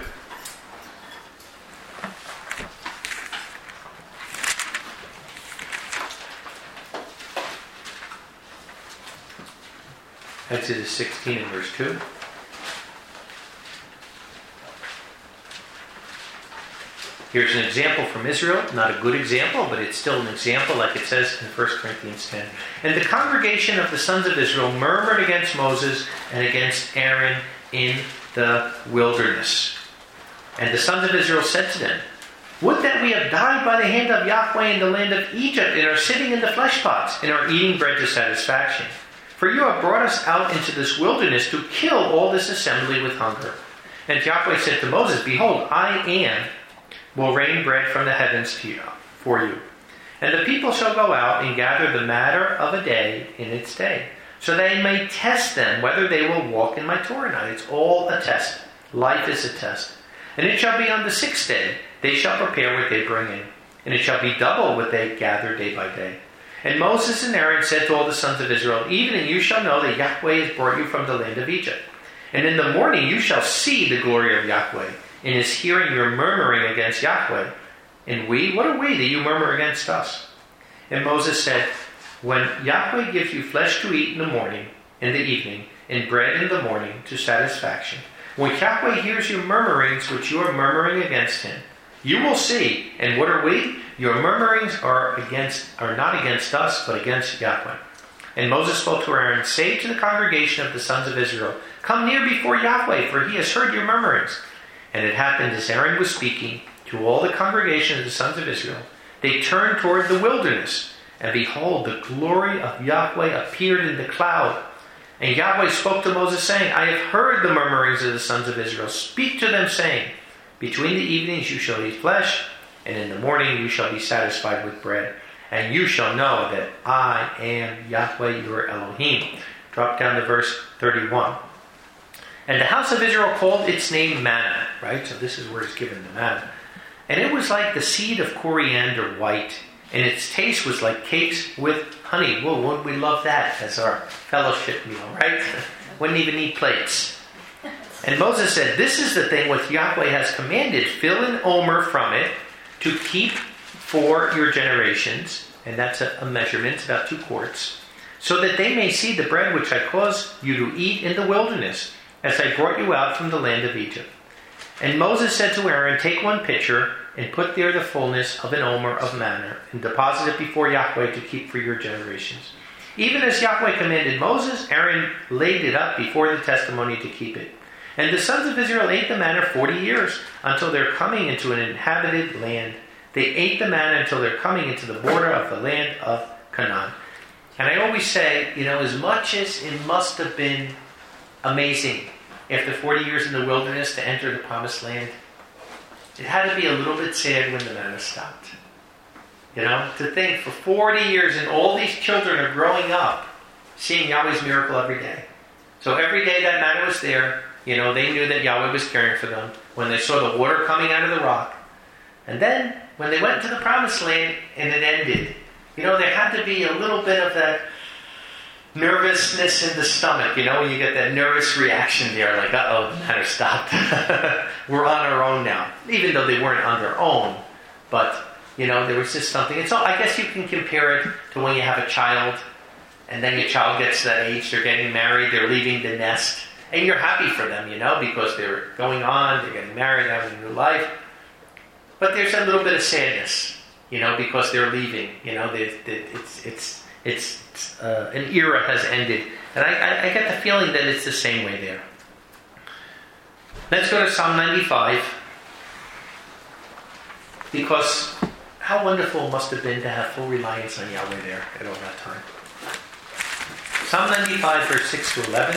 Exodus sixteen and verse two. Here's an example from Israel. Not a good example, but it's still an example, like it says in First Corinthians ten. And the congregation of the sons of Israel murmured against Moses and against Aaron in the wilderness. And the sons of Israel said to them, would that we have died by the hand of Yahweh in the land of Egypt, and are sitting in the flesh pots, and are eating bread to satisfaction. For you have brought us out into this wilderness to kill all this assembly with hunger. And Yahweh said to Moses, behold, I am will rain bread from the heavens to you, for you. And the people shall go out and gather the matter of a day in its day, so they may test them whether they will walk in my Torah. Now, it's all a test. Life is a test. And it shall be on the sixth day, they shall prepare what they bring in. And it shall be double what they gather day by day. And Moses and Aaron said to all the sons of Israel, even and you shall know that Yahweh has brought you from the land of Egypt. And in the morning you shall see the glory of Yahweh, in his hearing your murmuring against Yahweh. And we, what are we that you murmur against us? And Moses said, when Yahweh gives you flesh to eat in the morning, in the evening, and bread in the morning to satisfaction, when Yahweh hears your murmurings which you are murmuring against him, you will see. And what are we? Your murmurings are against, are not against us, but against Yahweh. And Moses spoke to Aaron, say to the congregation of the sons of Israel, come near before Yahweh, for he has heard your murmurings. And it happened as Aaron was speaking to all the congregation of the sons of Israel, they turned toward the wilderness, and behold, the glory of Yahweh appeared in the cloud. And Yahweh spoke to Moses, saying, I have heard the murmurings of the sons of Israel. Speak to them, saying, between the evenings you shall eat flesh, and in the morning you shall be satisfied with bread. And you shall know that I am Yahweh your Elohim. Drop down to verse thirty-one. And the house of Israel called its name manna, right? So this is where it's given the manna. And it was like the seed of coriander white, and its taste was like cakes with honey. Whoa, wouldn't we love that as our fellowship meal, right? Wouldn't even need plates. And Moses said, this is the thing which Yahweh has commanded. Fill an omer from it to keep for your generations. And that's a, a measurement, about two quarts. So that they may see the bread which I caused you to eat in the wilderness, as I brought you out from the land of Egypt. And Moses said to Aaron, take one pitcher and put there the fullness of an omer of manna, and deposit it before Yahweh to keep for your generations. Even as Yahweh commanded Moses, Aaron laid it up before the testimony to keep it. And the sons of Israel ate the manna forty years, until they're coming into an inhabited land. They ate the manna until they're coming into the border of the land of Canaan. And I always say, you know, as much as it must have been amazing after forty years in the wilderness to enter the promised land, it had to be a little bit sad when the manna stopped. You know, to think for forty years and all these children are growing up seeing Yahweh's miracle every day. So every day that manna was there, you know, they knew that Yahweh was caring for them. When they saw the water coming out of the rock. And then when they went to the promised land and it ended, you know, there had to be a little bit of that nervousness in the stomach, you know, when you get that nervous reaction there, like, uh-oh, the matter stopped. We're on our own now. Even though they weren't on their own. But, you know, there was just something. And so I guess you can compare it to when you have a child, and then your child gets to that age, they're getting married, they're leaving the nest, and you're happy for them, you know, because they're going on, they're getting married, having a new life. But there's a little bit of sadness, you know, because they're leaving, you know, they, they, it's, it's, it's, uh, an era has ended. And I, I, I get the feeling that it's the same way there. Let's go to Psalm ninety-five. Because how wonderful it must have been to have full reliance on Yahweh there at all that time. Psalm ninety-five, verse six to eleven.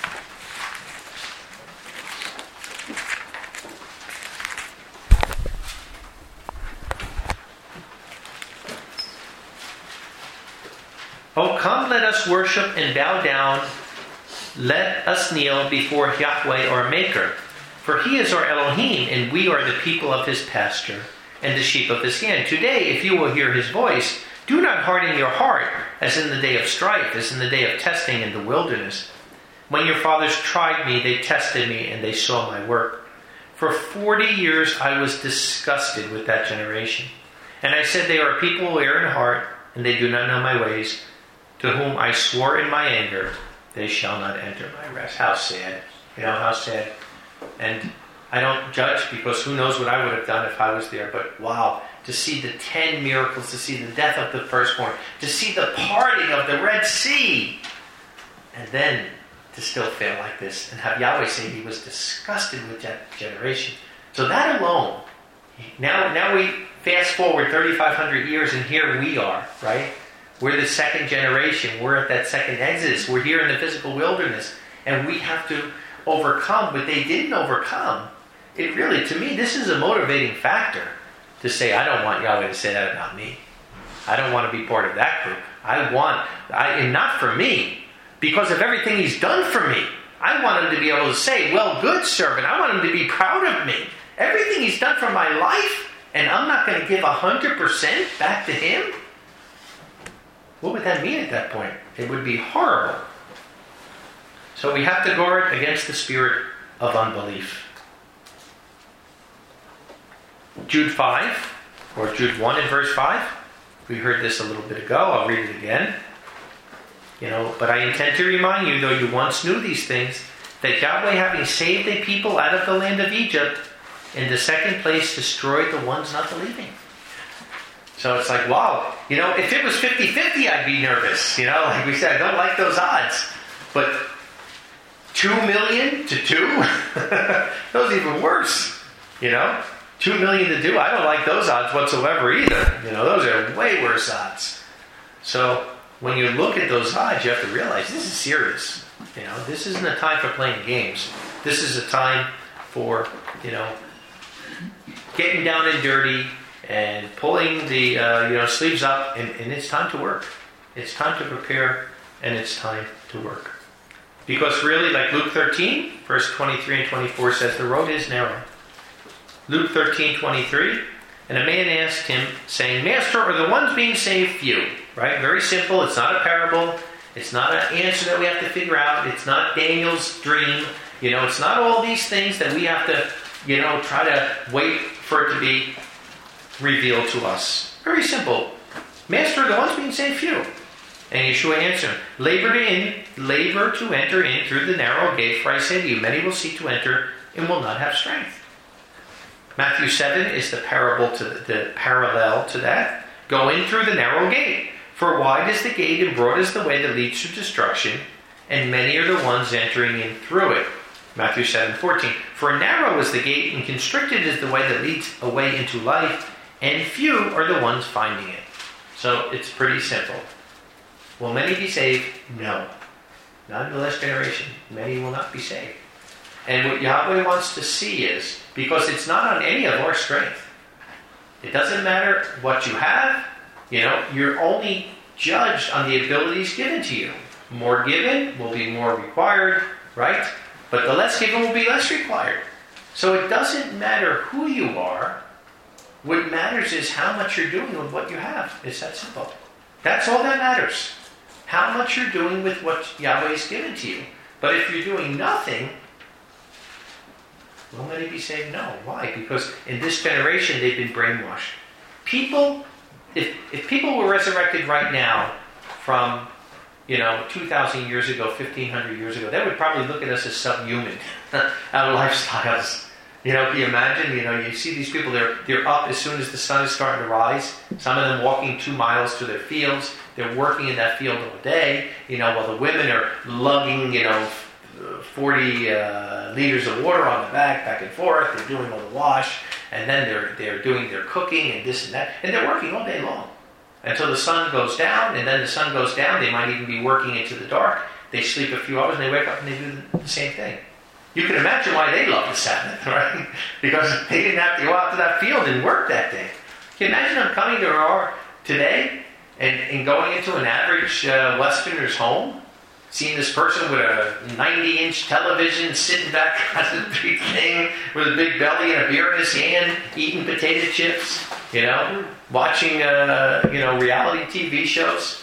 Oh, come, let us worship and bow down. Let us kneel before Yahweh our Maker. For he is our Elohim, and we are the people of his pasture, and the sheep of his hand. Today, if you will hear his voice, do not harden your heart, as in the day of strife, as in the day of testing in the wilderness. When your fathers tried me, they tested me, and they saw my work. For forty years I was disgusted with that generation. And I said, they are a people who err in heart, and they do not know my ways. To whom I swore in my anger, they shall not enter my rest. How sad. You know, how sad. And I don't judge, because who knows what I would have done if I was there. But wow, to see the ten miracles, to see the death of the firstborn, to see the parting of the Red Sea, and then to still fail like this, and have Yahweh say he was disgusted with that generation. So that alone, now, now we fast forward thirty-five hundred years, and here we are, right? We're the second generation. We're at that second Exodus. We're here in the physical wilderness. And we have to overcome what they didn't overcome, it really, to me, this is a motivating factor to say, I don't want Yahweh to say that about me. I don't want to be part of that group. I want, I, and not for me, because of everything he's done for me. I want him to be able to say, well, good servant. I want him to be proud of me. Everything he's done for my life, and I'm not going to give one hundred percent back to him? What would that mean at that point? It would be horrible. So we have to guard against the spirit of unbelief. Jude five, or Jude one in verse five. We heard this a little bit ago. I'll read it again. You know, but I intend to remind you, though you once knew these things, that Yahweh, having saved a people out of the land of Egypt, in the second place destroyed the ones not believing. So it's like, wow, you know, if it was fifty-fifty, I'd be nervous. You know, like we said, I don't like those odds. But two million to two? Those are even worse. You know, two million to two, I don't like those odds whatsoever either. You know, those are way worse odds. So when you look at those odds, you have to realize this is serious. You know, this isn't a time for playing games. This is a time for, you know, getting down and dirty and pulling the uh, you know sleeves up, and, and it's time to work. It's time to prepare, and it's time to work. Because really, like Luke thirteen, verse twenty-three and twenty-four says, the road is narrow. Luke thirteen, twenty-three, and a man asked him, saying, Master, are the ones being saved few? Right? Very simple. It's not a parable. It's not an answer that we have to figure out. It's not Daniel's dream. You know, it's not all these things that we have to, you know, try to wait for it to be revealed to us. Very simple. Master, the ones being saved few. And Yeshua answered, labor to, in, labor to enter in through the narrow gate, for I say to you, many will seek to enter and will not have strength. Matthew seven is the parable to the, the parallel to that. Go in through the narrow gate. For wide is the gate and broad is the way that leads to destruction, and many are the ones entering in through it. Matthew seven fourteen. For narrow is the gate and constricted is the way that leads away into life, and few are the ones finding it. So it's pretty simple. Will many be saved? No. Not in the last generation. Many will not be saved. And what Yahweh wants to see is, because it's not on any of our strength. It doesn't matter what you have. You know, you're only judged on the abilities given to you. More given will be more required, right? But the less given will be less required. So it doesn't matter who you are. What matters is how much you're doing with what you have. It's that simple. That's all that matters. How much you're doing with what Yahweh's given to you. But if you're doing nothing, will many be saved? No. Why? Because in this generation they've been brainwashed. People, if if people were resurrected right now from, you know, two thousand years ago, fifteen hundred years ago, they would probably look at us as subhuman, our lifestyles. You know, can you imagine? You know, you see these people, they're, they're up as soon as the sun is starting to rise. Some of them walking two miles to their fields. They're working in that field all day. You know, while the women are lugging, you know, forty uh, liters of water on the back, back and forth. They're doing all the wash. And then they're they're doing their cooking and this and that. And they're working all day long. Until the sun goes down. And then the sun goes down. They might even be working into the dark. They sleep a few hours and they wake up and they do the same thing. You can imagine why they love the Sabbath, right? Because they didn't have to go out to that field and work that day. Can you imagine them coming to our today and, and going into an average uh, Westerner's home, seeing this person with a ninety-inch television sitting back on the big thing with a big belly and a beer in his hand, eating potato chips, you know, watching uh, you know reality T V shows,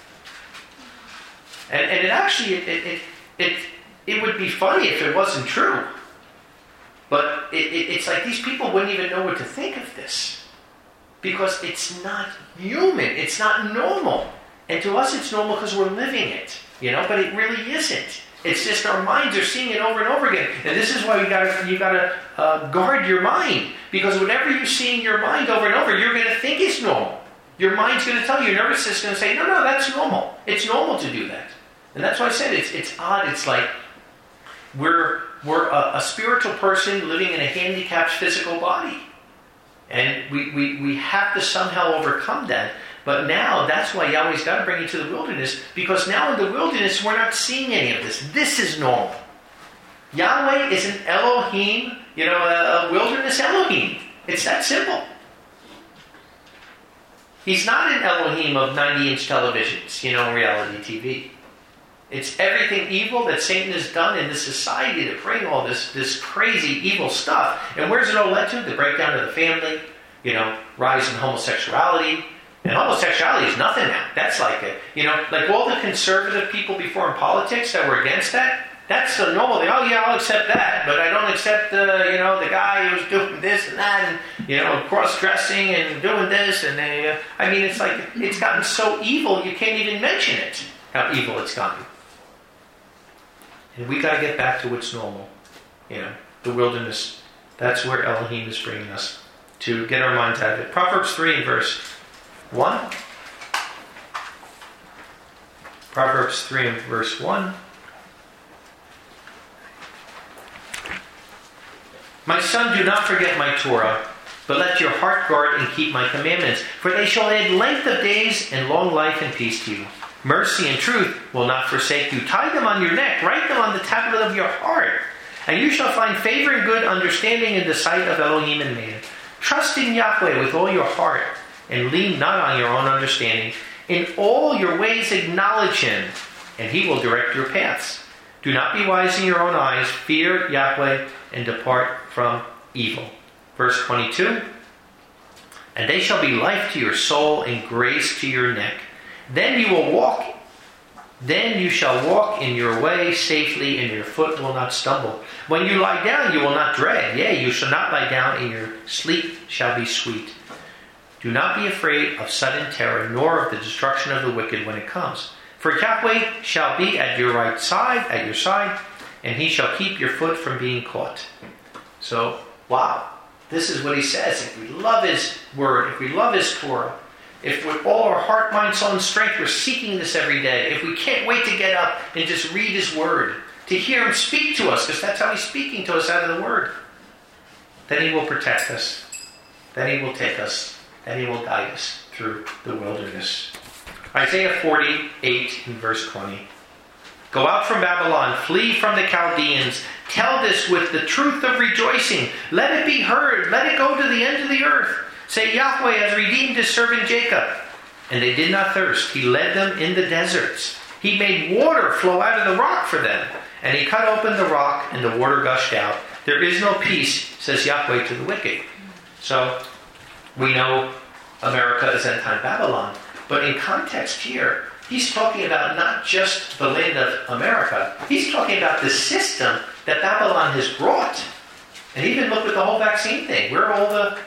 and and it actually it it. it, it It would be funny if it wasn't true. But it, it, it's like these people wouldn't even know what to think of this. Because it's not human. It's not normal. And to us it's normal because we're living it. You know, but it really isn't. It's just our minds are seeing it over and over again. And this is why you gotta you gotta uh, guard your mind. Because whatever you see in your mind over and over, you're going to think is normal. Your mind's going to tell you, your nervous system is going to say, no, no, that's normal. It's normal to do that. And that's why I said it's it's odd. It's like We're we're a, a spiritual person living in a handicapped physical body. And we, we, we have to somehow overcome that. But now, that's why Yahweh's got to bring you to the wilderness. Because now in the wilderness, we're not seeing any of this. This is normal. Yahweh is an Elohim, you know, a, a wilderness Elohim. It's that simple. He's not an Elohim of ninety-inch televisions, you know, reality T V. It's everything evil that Satan has done in this society to bring all this, this crazy evil stuff. And where's it all led to? The breakdown of the family, you know, rise in homosexuality. And homosexuality is nothing now. That's like a, you know, like all the conservative people before in politics that were against that, that's the normal thing. Oh yeah, I'll accept that, but I don't accept the, you know, the guy who's doing this and that, and, you know, cross-dressing and doing this, and they, uh, I mean, it's like, it's gotten so evil, you can't even mention it, how evil it's gotten. And we got to get back to what's normal. You know, the wilderness. That's where Elohim is bringing us to get our minds out of it. Proverbs three and verse one. Proverbs three and verse one. My son, do not forget my Torah, but let your heart guard and keep my commandments, for they shall add length of days and long life and peace to you. Mercy and truth will not forsake you. Tie them on your neck, write them on the tablet of your heart, and you shall find favor and good understanding in the sight of Elohim and man. Trust in Yahweh with all your heart, and lean not on your own understanding. In all your ways acknowledge him, and he will direct your paths. Do not be wise in your own eyes. Fear Yahweh and depart from evil. Verse twenty-two. And they shall be life to your soul and grace to your neck. Then you will walk, then you shall walk in your way safely, and your foot will not stumble. When you lie down, you will not dread. Yea, you shall not lie down, and your sleep shall be sweet. Do not be afraid of sudden terror, nor of the destruction of the wicked when it comes. For Yahweh shall be at your right side, at your side, and he shall keep your foot from being caught. So, wow, this is what he says. If we love his word, if we love his Torah, if with all our heart, mind, soul, and strength we're seeking this every day, if we can't wait to get up and just read his word, to hear him speak to us, because that's how he's speaking to us out of the word, then he will protect us, then he will take us, then he will guide us through the wilderness. Isaiah forty-eight and verse twenty. Go out from Babylon, flee from the Chaldeans. Tell this with the truth of rejoicing. Let it be heard, let it go to the end of the earth. Say, Yahweh has redeemed his servant Jacob. And they did not thirst. He led them in the deserts. He made water flow out of the rock for them. And he cut open the rock, and the water gushed out. There is no peace, says Yahweh to the wicked. So, we know America is end-time Babylon. But in context here, he's talking about not just the land of America. He's talking about the system that Babylon has brought. And even look at the whole vaccine thing. Where are all the...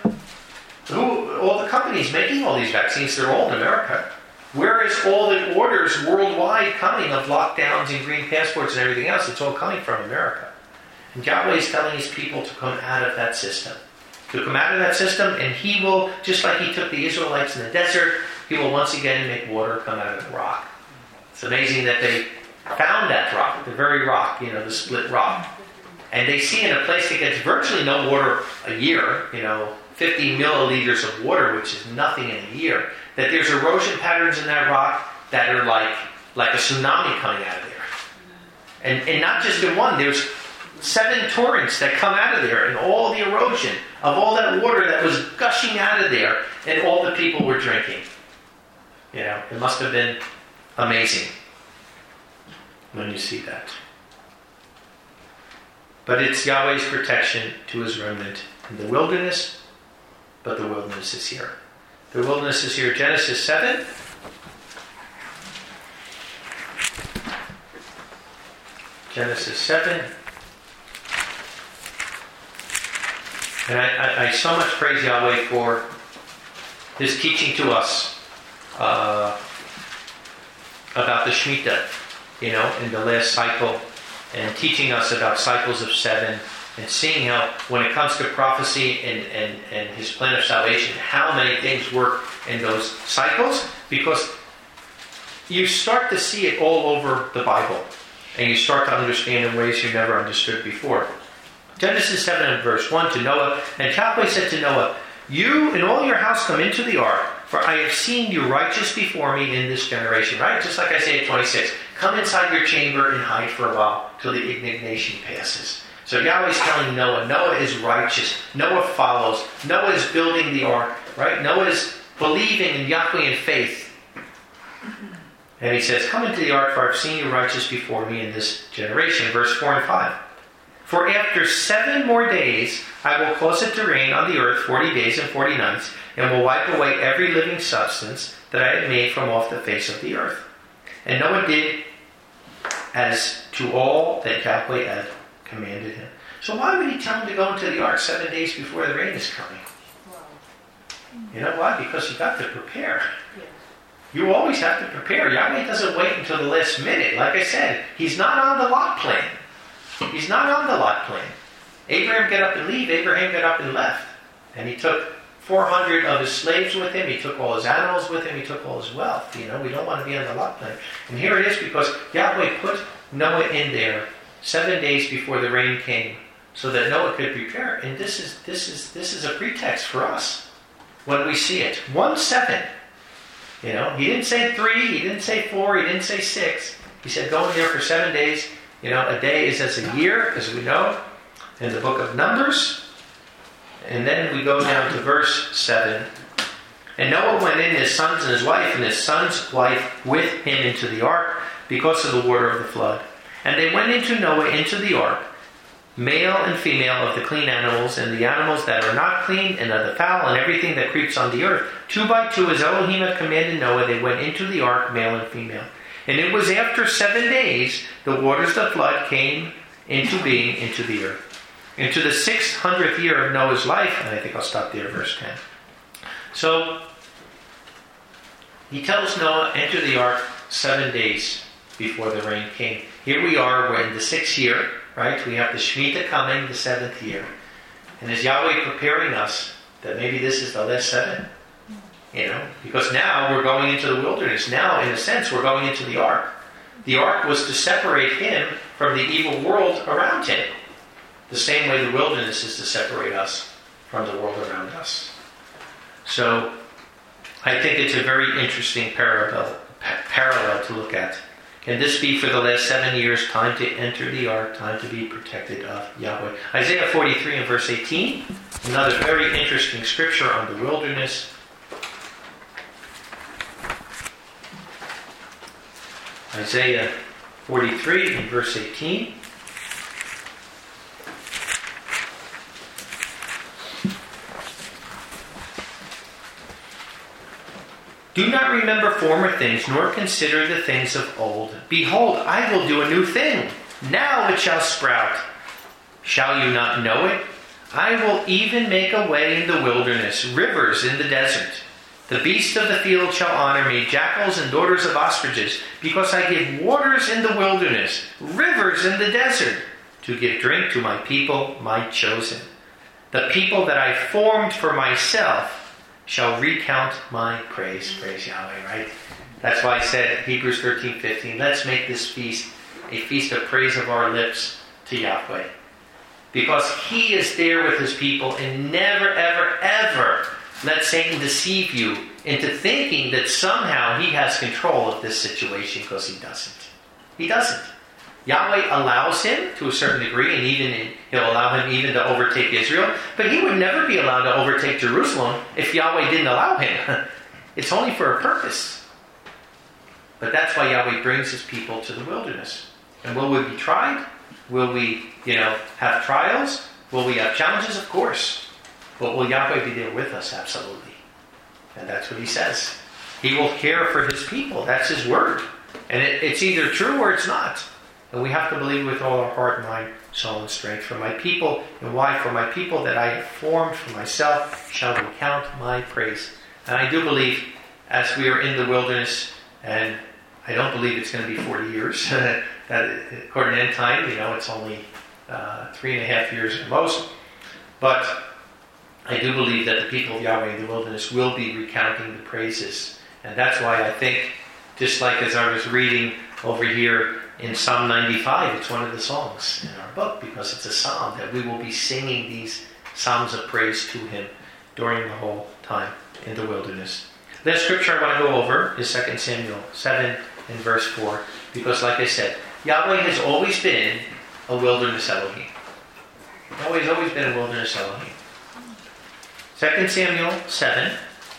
Who, all the companies making all these vaccines, they're all in America. Where is all the orders worldwide coming of lockdowns and green passports and everything else? It's all coming from America. And Yahweh is telling his people to come out of that system. To come out of that system, and he will, just like he took the Israelites in the desert, he will once again make water come out of the rock. It's amazing that they found that rock, the very rock, you know, the split rock. And they see in a place that gets virtually no water a year, you know, fifty milliliters of water, which is nothing in a year, that there's erosion patterns in that rock that are like like a tsunami coming out of there. And, and not just in one, there's seven torrents that come out of there, and all the erosion of all that water that was gushing out of there, and all the people were drinking. You know, it must have been amazing when you see that. But it's Yahweh's protection to his remnant in the wilderness. But the wilderness is here. The wilderness is here. Genesis seven. Genesis seven. And I, I, I so much praise Yahweh for his teaching to us uh, about the Shemitah, you know, in the last cycle, and teaching us about cycles of seven. And seeing how, when it comes to prophecy and, and, and his plan of salvation, how many things work in those cycles, because you start to see it all over the Bible, and you start to understand in ways you never understood before. Genesis seven and verse one, to Noah, and Yahweh said to Noah, you and all your house come into the ark, for I have seen you righteous before me in this generation. Right? Just like Isaiah twenty-six. come inside your chamber and hide for a while till the indignation passes. So Yahweh's telling Noah, Noah is righteous. Noah follows. Noah is building the ark, right? Noah is believing in Yahweh in faith. And he says, come into the ark, for I've seen you righteous before me in this generation. Verse four and five. For after seven more days, I will cause it to rain on the earth forty days and forty nights, and will wipe away every living substance that I had made from off the face of the earth. And Noah did as to all that Yahweh had commanded him. So why would he tell him to go into the ark seven days before the rain is coming? You know why? Because you got to prepare. You always have to prepare. Yahweh doesn't wait until the last minute. Like I said, he's not on the lot plan. He's not on the lot plan. Abraham got up and leave. Abraham got up and left. And he took four hundred of his slaves with him. He took all his animals with him. He took all his wealth. You know, we don't want to be on the lot plan. And here it is, because Yahweh put Noah in there seven days before the rain came, so that Noah could prepare. And this is this is this is a pretext for us when we see it. One seven. You know, he didn't say three, he didn't say four, he didn't say six. He said go in there for seven days. You know, a day is as a year, as we know, in the book of Numbers. And then we go down to verse seven. And Noah went in, his sons and his wife, and his son's wife with him into the ark, because of the water of the flood. And they went into Noah into the ark, male and female of the clean animals, and the animals that are not clean, and of the fowl, and everything that creeps on the earth. Two by two, as Elohim had commanded Noah, they went into the ark, male and female. And it was after seven days, the waters of the flood came into being into the earth. Into the six hundredth year of Noah's life, and I think I'll stop there, verse ten. So, he tells Noah, enter the ark seven days before the rain came. Here we are, we're in the sixth year, right? We have the Shemitah coming, the seventh year. And is Yahweh preparing us that maybe this is the last seven? You know, because now we're going into the wilderness. Now, in a sense, we're going into the ark. The ark was to separate him from the evil world around him. The same way the wilderness is to separate us from the world around us. So, I think it's a very interesting parallel, parallel to look at. Can this be for the last seven years, time to enter the ark, time to be protected of Yahweh? Isaiah forty-three and verse eighteen, another very interesting scripture on the wilderness. Isaiah forty-three and verse eighteen. Do not remember former things, nor consider the things of old. Behold, I will do a new thing. Now it shall sprout. Shall you not know it? I will even make a way in the wilderness, rivers in the desert. The beasts of the field shall honor me, jackals and daughters of ostriches, because I give waters in the wilderness, rivers in the desert, to give drink to my people, my chosen. The people that I formed for myself shall recount my praise. Praise Yahweh, right? That's why I said, Hebrews thirteen fifteen, let's make this feast a feast of praise of our lips to Yahweh. Because he is there with his people, and never, ever, ever let Satan deceive you into thinking that somehow he has control of this situation, because he doesn't. He doesn't. Yahweh allows him to a certain degree, and even he'll allow him even to overtake Israel, but he would never be allowed to overtake Jerusalem if Yahweh didn't allow him. It's only for a purpose. But that's why Yahweh brings his people to the wilderness. And will we be tried? Will we, you know, have trials? Will we have challenges? Of course. But will Yahweh be there with us? Absolutely. And that's what he says. He will care for his people. That's his word. And it, it's either true or it's not. And we have to believe with all our heart, mind, soul, and strength. For my people, and why? For my people that I have formed for myself shall recount my praise. And I do believe, as we are in the wilderness, and I don't believe it's going to be forty years, that according to end time, you know, it's only uh, three and a half years at most. But I do believe that the people of Yahweh in the wilderness will be recounting the praises. And that's why I think, just like as I was reading over here in Psalm ninety-five, it's one of the songs in our book, because it's a psalm that we will be singing these psalms of praise to him during the whole time in the wilderness. The scripture I want to go over is Second Samuel seven in verse four. Because like I said, Yahweh has always been a wilderness Elohim. Yahweh has always been a wilderness Elohim. Second Samuel seven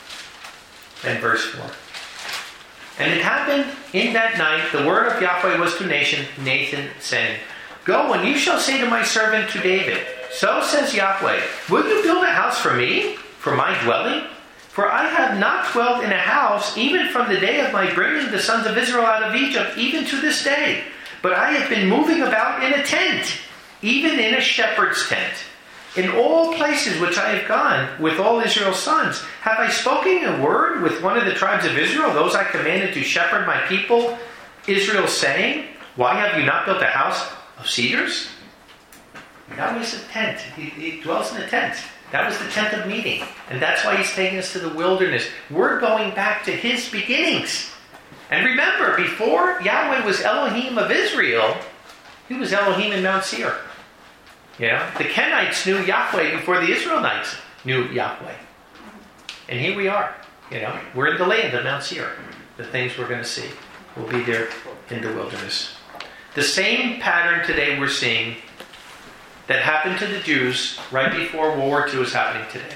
and verse four. And it happened in that night, the word of Yahweh was to Nathan, Nathan saying, Go, and you shall say to my servant to David, So says Yahweh, Will you build a house for me, for my dwelling? For I have not dwelt in a house, even from the day of my bringing the sons of Israel out of Egypt, even to this day. But I have been moving about in a tent, even in a shepherd's tent. In all places which I have gone with all Israel's sons, have I spoken a word with one of the tribes of Israel, those I commanded to shepherd my people, Israel, saying, Why have you not built a house of cedars? Yahweh's a tent. He, he dwells in a tent. That was the tent of meeting. And that's why he's taking us to the wilderness. We're going back to his beginnings. And remember, before Yahweh was Elohim of Israel, he was Elohim in Mount Seir. You know, the Kenites knew Yahweh before the Israelites knew Yahweh. And here we are. You know, we're in the land of Mount Seir. The things we're going to see will be there in the wilderness. The same pattern today we're seeing that happened to the Jews right before World War Two is happening today.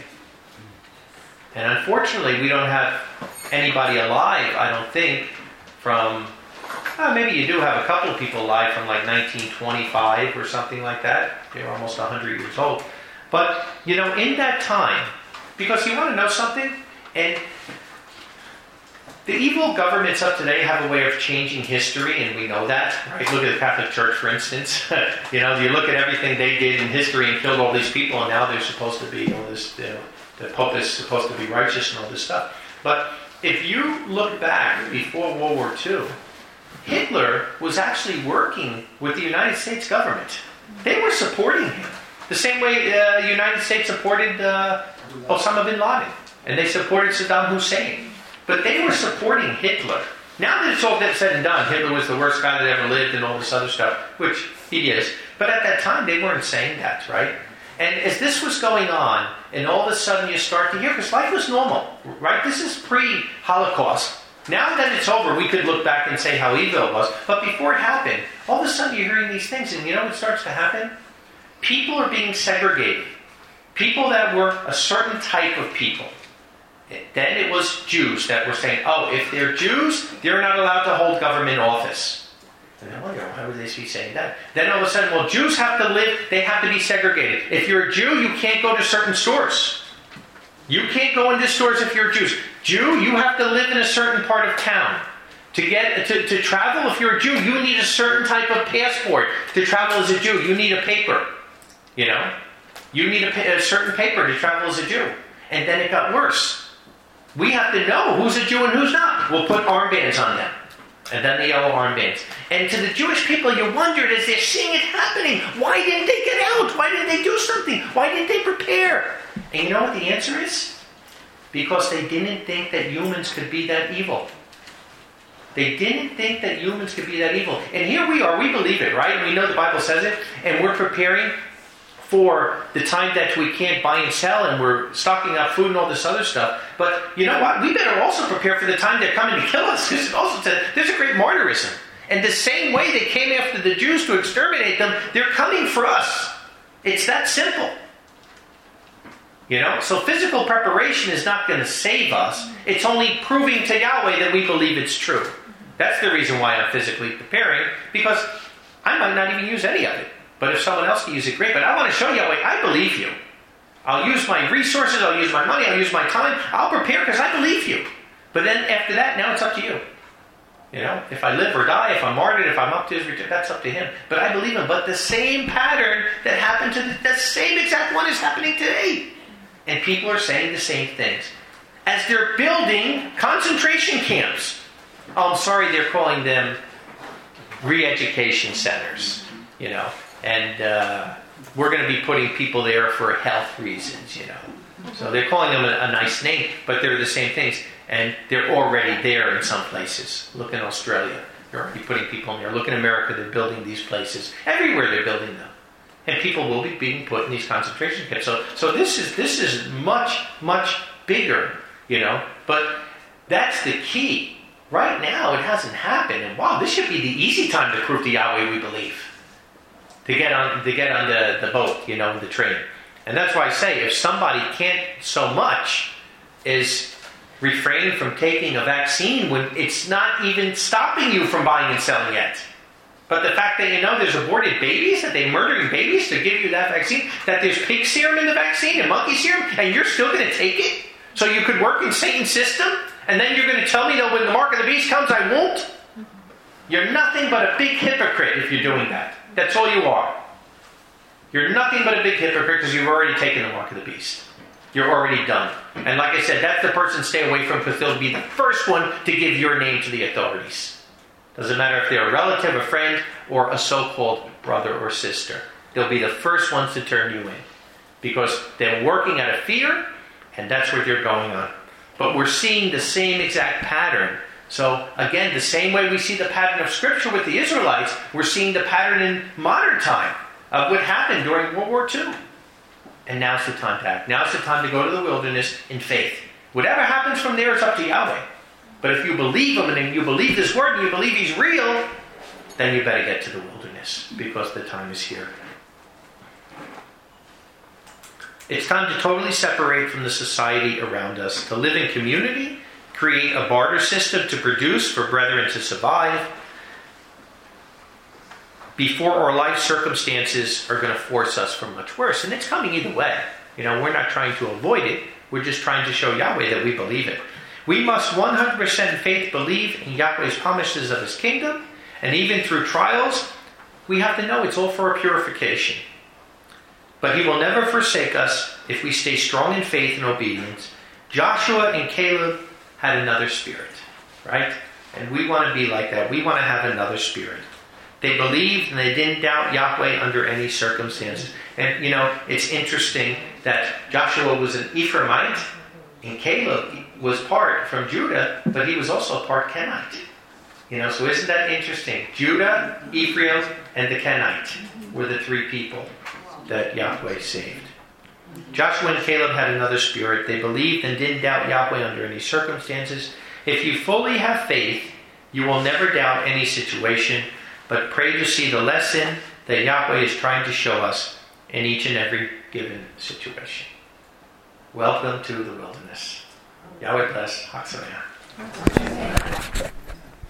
And unfortunately, we don't have anybody alive, I don't think, from... Uh, maybe you do have a couple of people alive from like nineteen twenty-five or something like that. They're almost one hundred years old. But, you know, in that time, because you want to know something, and the evil governments of today have a way of changing history, and we know that. Right? Look at the Catholic Church, for instance. You know, you look at everything they did in history and killed all these people, and now they're supposed to be, all this, you know, the Pope is supposed to be righteous and all this stuff. But if you look back before World War Two, Hitler was actually working with the United States government. They were supporting him. The same way the uh, United States supported uh, Osama bin Laden. And they supported Saddam Hussein. But they were supporting Hitler. Now that it's all said and done, Hitler was the worst guy that ever lived and all this other stuff, which he is. But at that time, they weren't saying that, right? And as this was going on, and all of a sudden you start to hear, because life was normal, right? This is pre-Holocaust. Now that it's over, we could look back and say how evil it was. But before it happened, all of a sudden you're hearing these things. And you know what starts to happen? People are being segregated. People that were a certain type of people. Then it was Jews that were saying, oh, if they're Jews, they're not allowed to hold government office. And I wonder, why would they be saying that? Then all of a sudden, well, Jews have to live, they have to be segregated. If you're a Jew, you can't go to certain stores. You can't go into stores if you're a Jew. Jew, you have to live in a certain part of town. To get to, to travel, if you're a Jew, you need a certain type of passport. To travel as a Jew, you need a paper. You know? You need a, a certain paper to travel as a Jew. And then it got worse. We have to know who's a Jew and who's not. We'll put armbands on them. And then the yellow armbands. And to the Jewish people, you wondered as they're seeing it happening, why didn't they get out? Why didn't they do something? Why didn't they prepare? And you know what the answer is? Because they didn't think that humans could be that evil. They didn't think that humans could be that evil. And here we are, we believe it, right? We know the Bible says it, and we're preparing for the time that we can't buy and sell, and we're stocking up food and all this other stuff. But you know what? We better also prepare for the time they're coming to kill us, because it also says there's a great martyrism. And the same way they came after the Jews to exterminate them, they're coming for us. It's that simple. You know, so physical preparation is not going to save us. It's only proving to Yahweh that we believe it's true. That's the reason why I'm physically preparing, because I might not even use any of it. But if someone else can use it, great. But I want to show Yahweh, I believe you. I'll use my resources, I'll use my money, I'll use my time. I'll prepare because I believe you. But then after that, now it's up to you. You know, if I live or die, if I'm martyred, if I'm up to his return, that's up to him. But I believe him. But the same pattern that happened to the, the same exact one is happening today. And people are saying the same things. As they're building concentration camps. Oh, I'm sorry, they're calling them re-education centers. You know, and uh, we're going to be putting people there for health reasons, you know. So they're calling them a, a nice name, but they're the same things. And they're already there in some places. Look in Australia. They're already putting people in there. Look in America, they're building these places. Everywhere they're building them. And people will be being put in these concentration camps. So, so this is this is much, much bigger, you know. But that's the key. right now it hasn't happened. And wow, this should be the easy time to prove to Yahweh we believe. To get on, to get on the, the boat, you know, the train. And that's why I say, if somebody can't so much as refrain from taking a vaccine when it's not even stopping you from buying and selling yet. But the fact that you know there's aborted babies, that they're murdering babies to give you that vaccine, that there's pig serum in the vaccine and monkey serum, and you're still going to take it? So you could work in Satan's system, and then you're going to tell me that when the mark of the beast comes, I won't? You're nothing but a big hypocrite if you're doing that. That's all you are. You're nothing but a big hypocrite because you've already taken the mark of the beast. You're already done. And like I said, that's the person to stay away from because they'll be the first one to give your name to the authorities. Doesn't matter if they're a relative, a friend, or a so-called brother or sister. They'll be the first ones to turn you in because they're working out of fear, and that's what they're going on. But we're seeing the same exact pattern. So again, the same way we see the pattern of Scripture with the Israelites, we're seeing the pattern in modern time of what happened during World War Two. And now's the time to act. Now's the time to go to the wilderness in faith. Whatever happens from there is up to Yahweh. But if you believe Him and you believe His Word and you believe He's real, then you better get to the wilderness because the time is here. It's time to totally separate from the society around us, to live in community, create a barter system to produce for brethren to survive, before our life circumstances are going to force us for much worse. And it's coming either way. You know, we're not trying to avoid it. We're just trying to show Yahweh that we believe it. We must one hundred percent in faith believe in Yahweh's promises of His kingdom. And even through trials, we have to know it's all for a purification. But He will never forsake us if we stay strong in faith and obedience. Joshua and Caleb had another spirit, right? And we want to be like that. We want to have another spirit. They believed and they didn't doubt Yahweh under any circumstances. And, you know, it's interesting that Joshua was an Ephraimite and Caleb was part from Judah, but he was also part Kenite. You know, so isn't that interesting? Judah, Ephraim, and the Kenite were the three people that Yahweh saved. Joshua and Caleb had another spirit. They believed and didn't doubt Yahweh under any circumstances. If you fully have faith, you will never doubt any situation, but pray to see the lesson that Yahweh is trying to show us in each and every given situation. Welcome to the wilderness. Yahweh bless. Hak Sameach.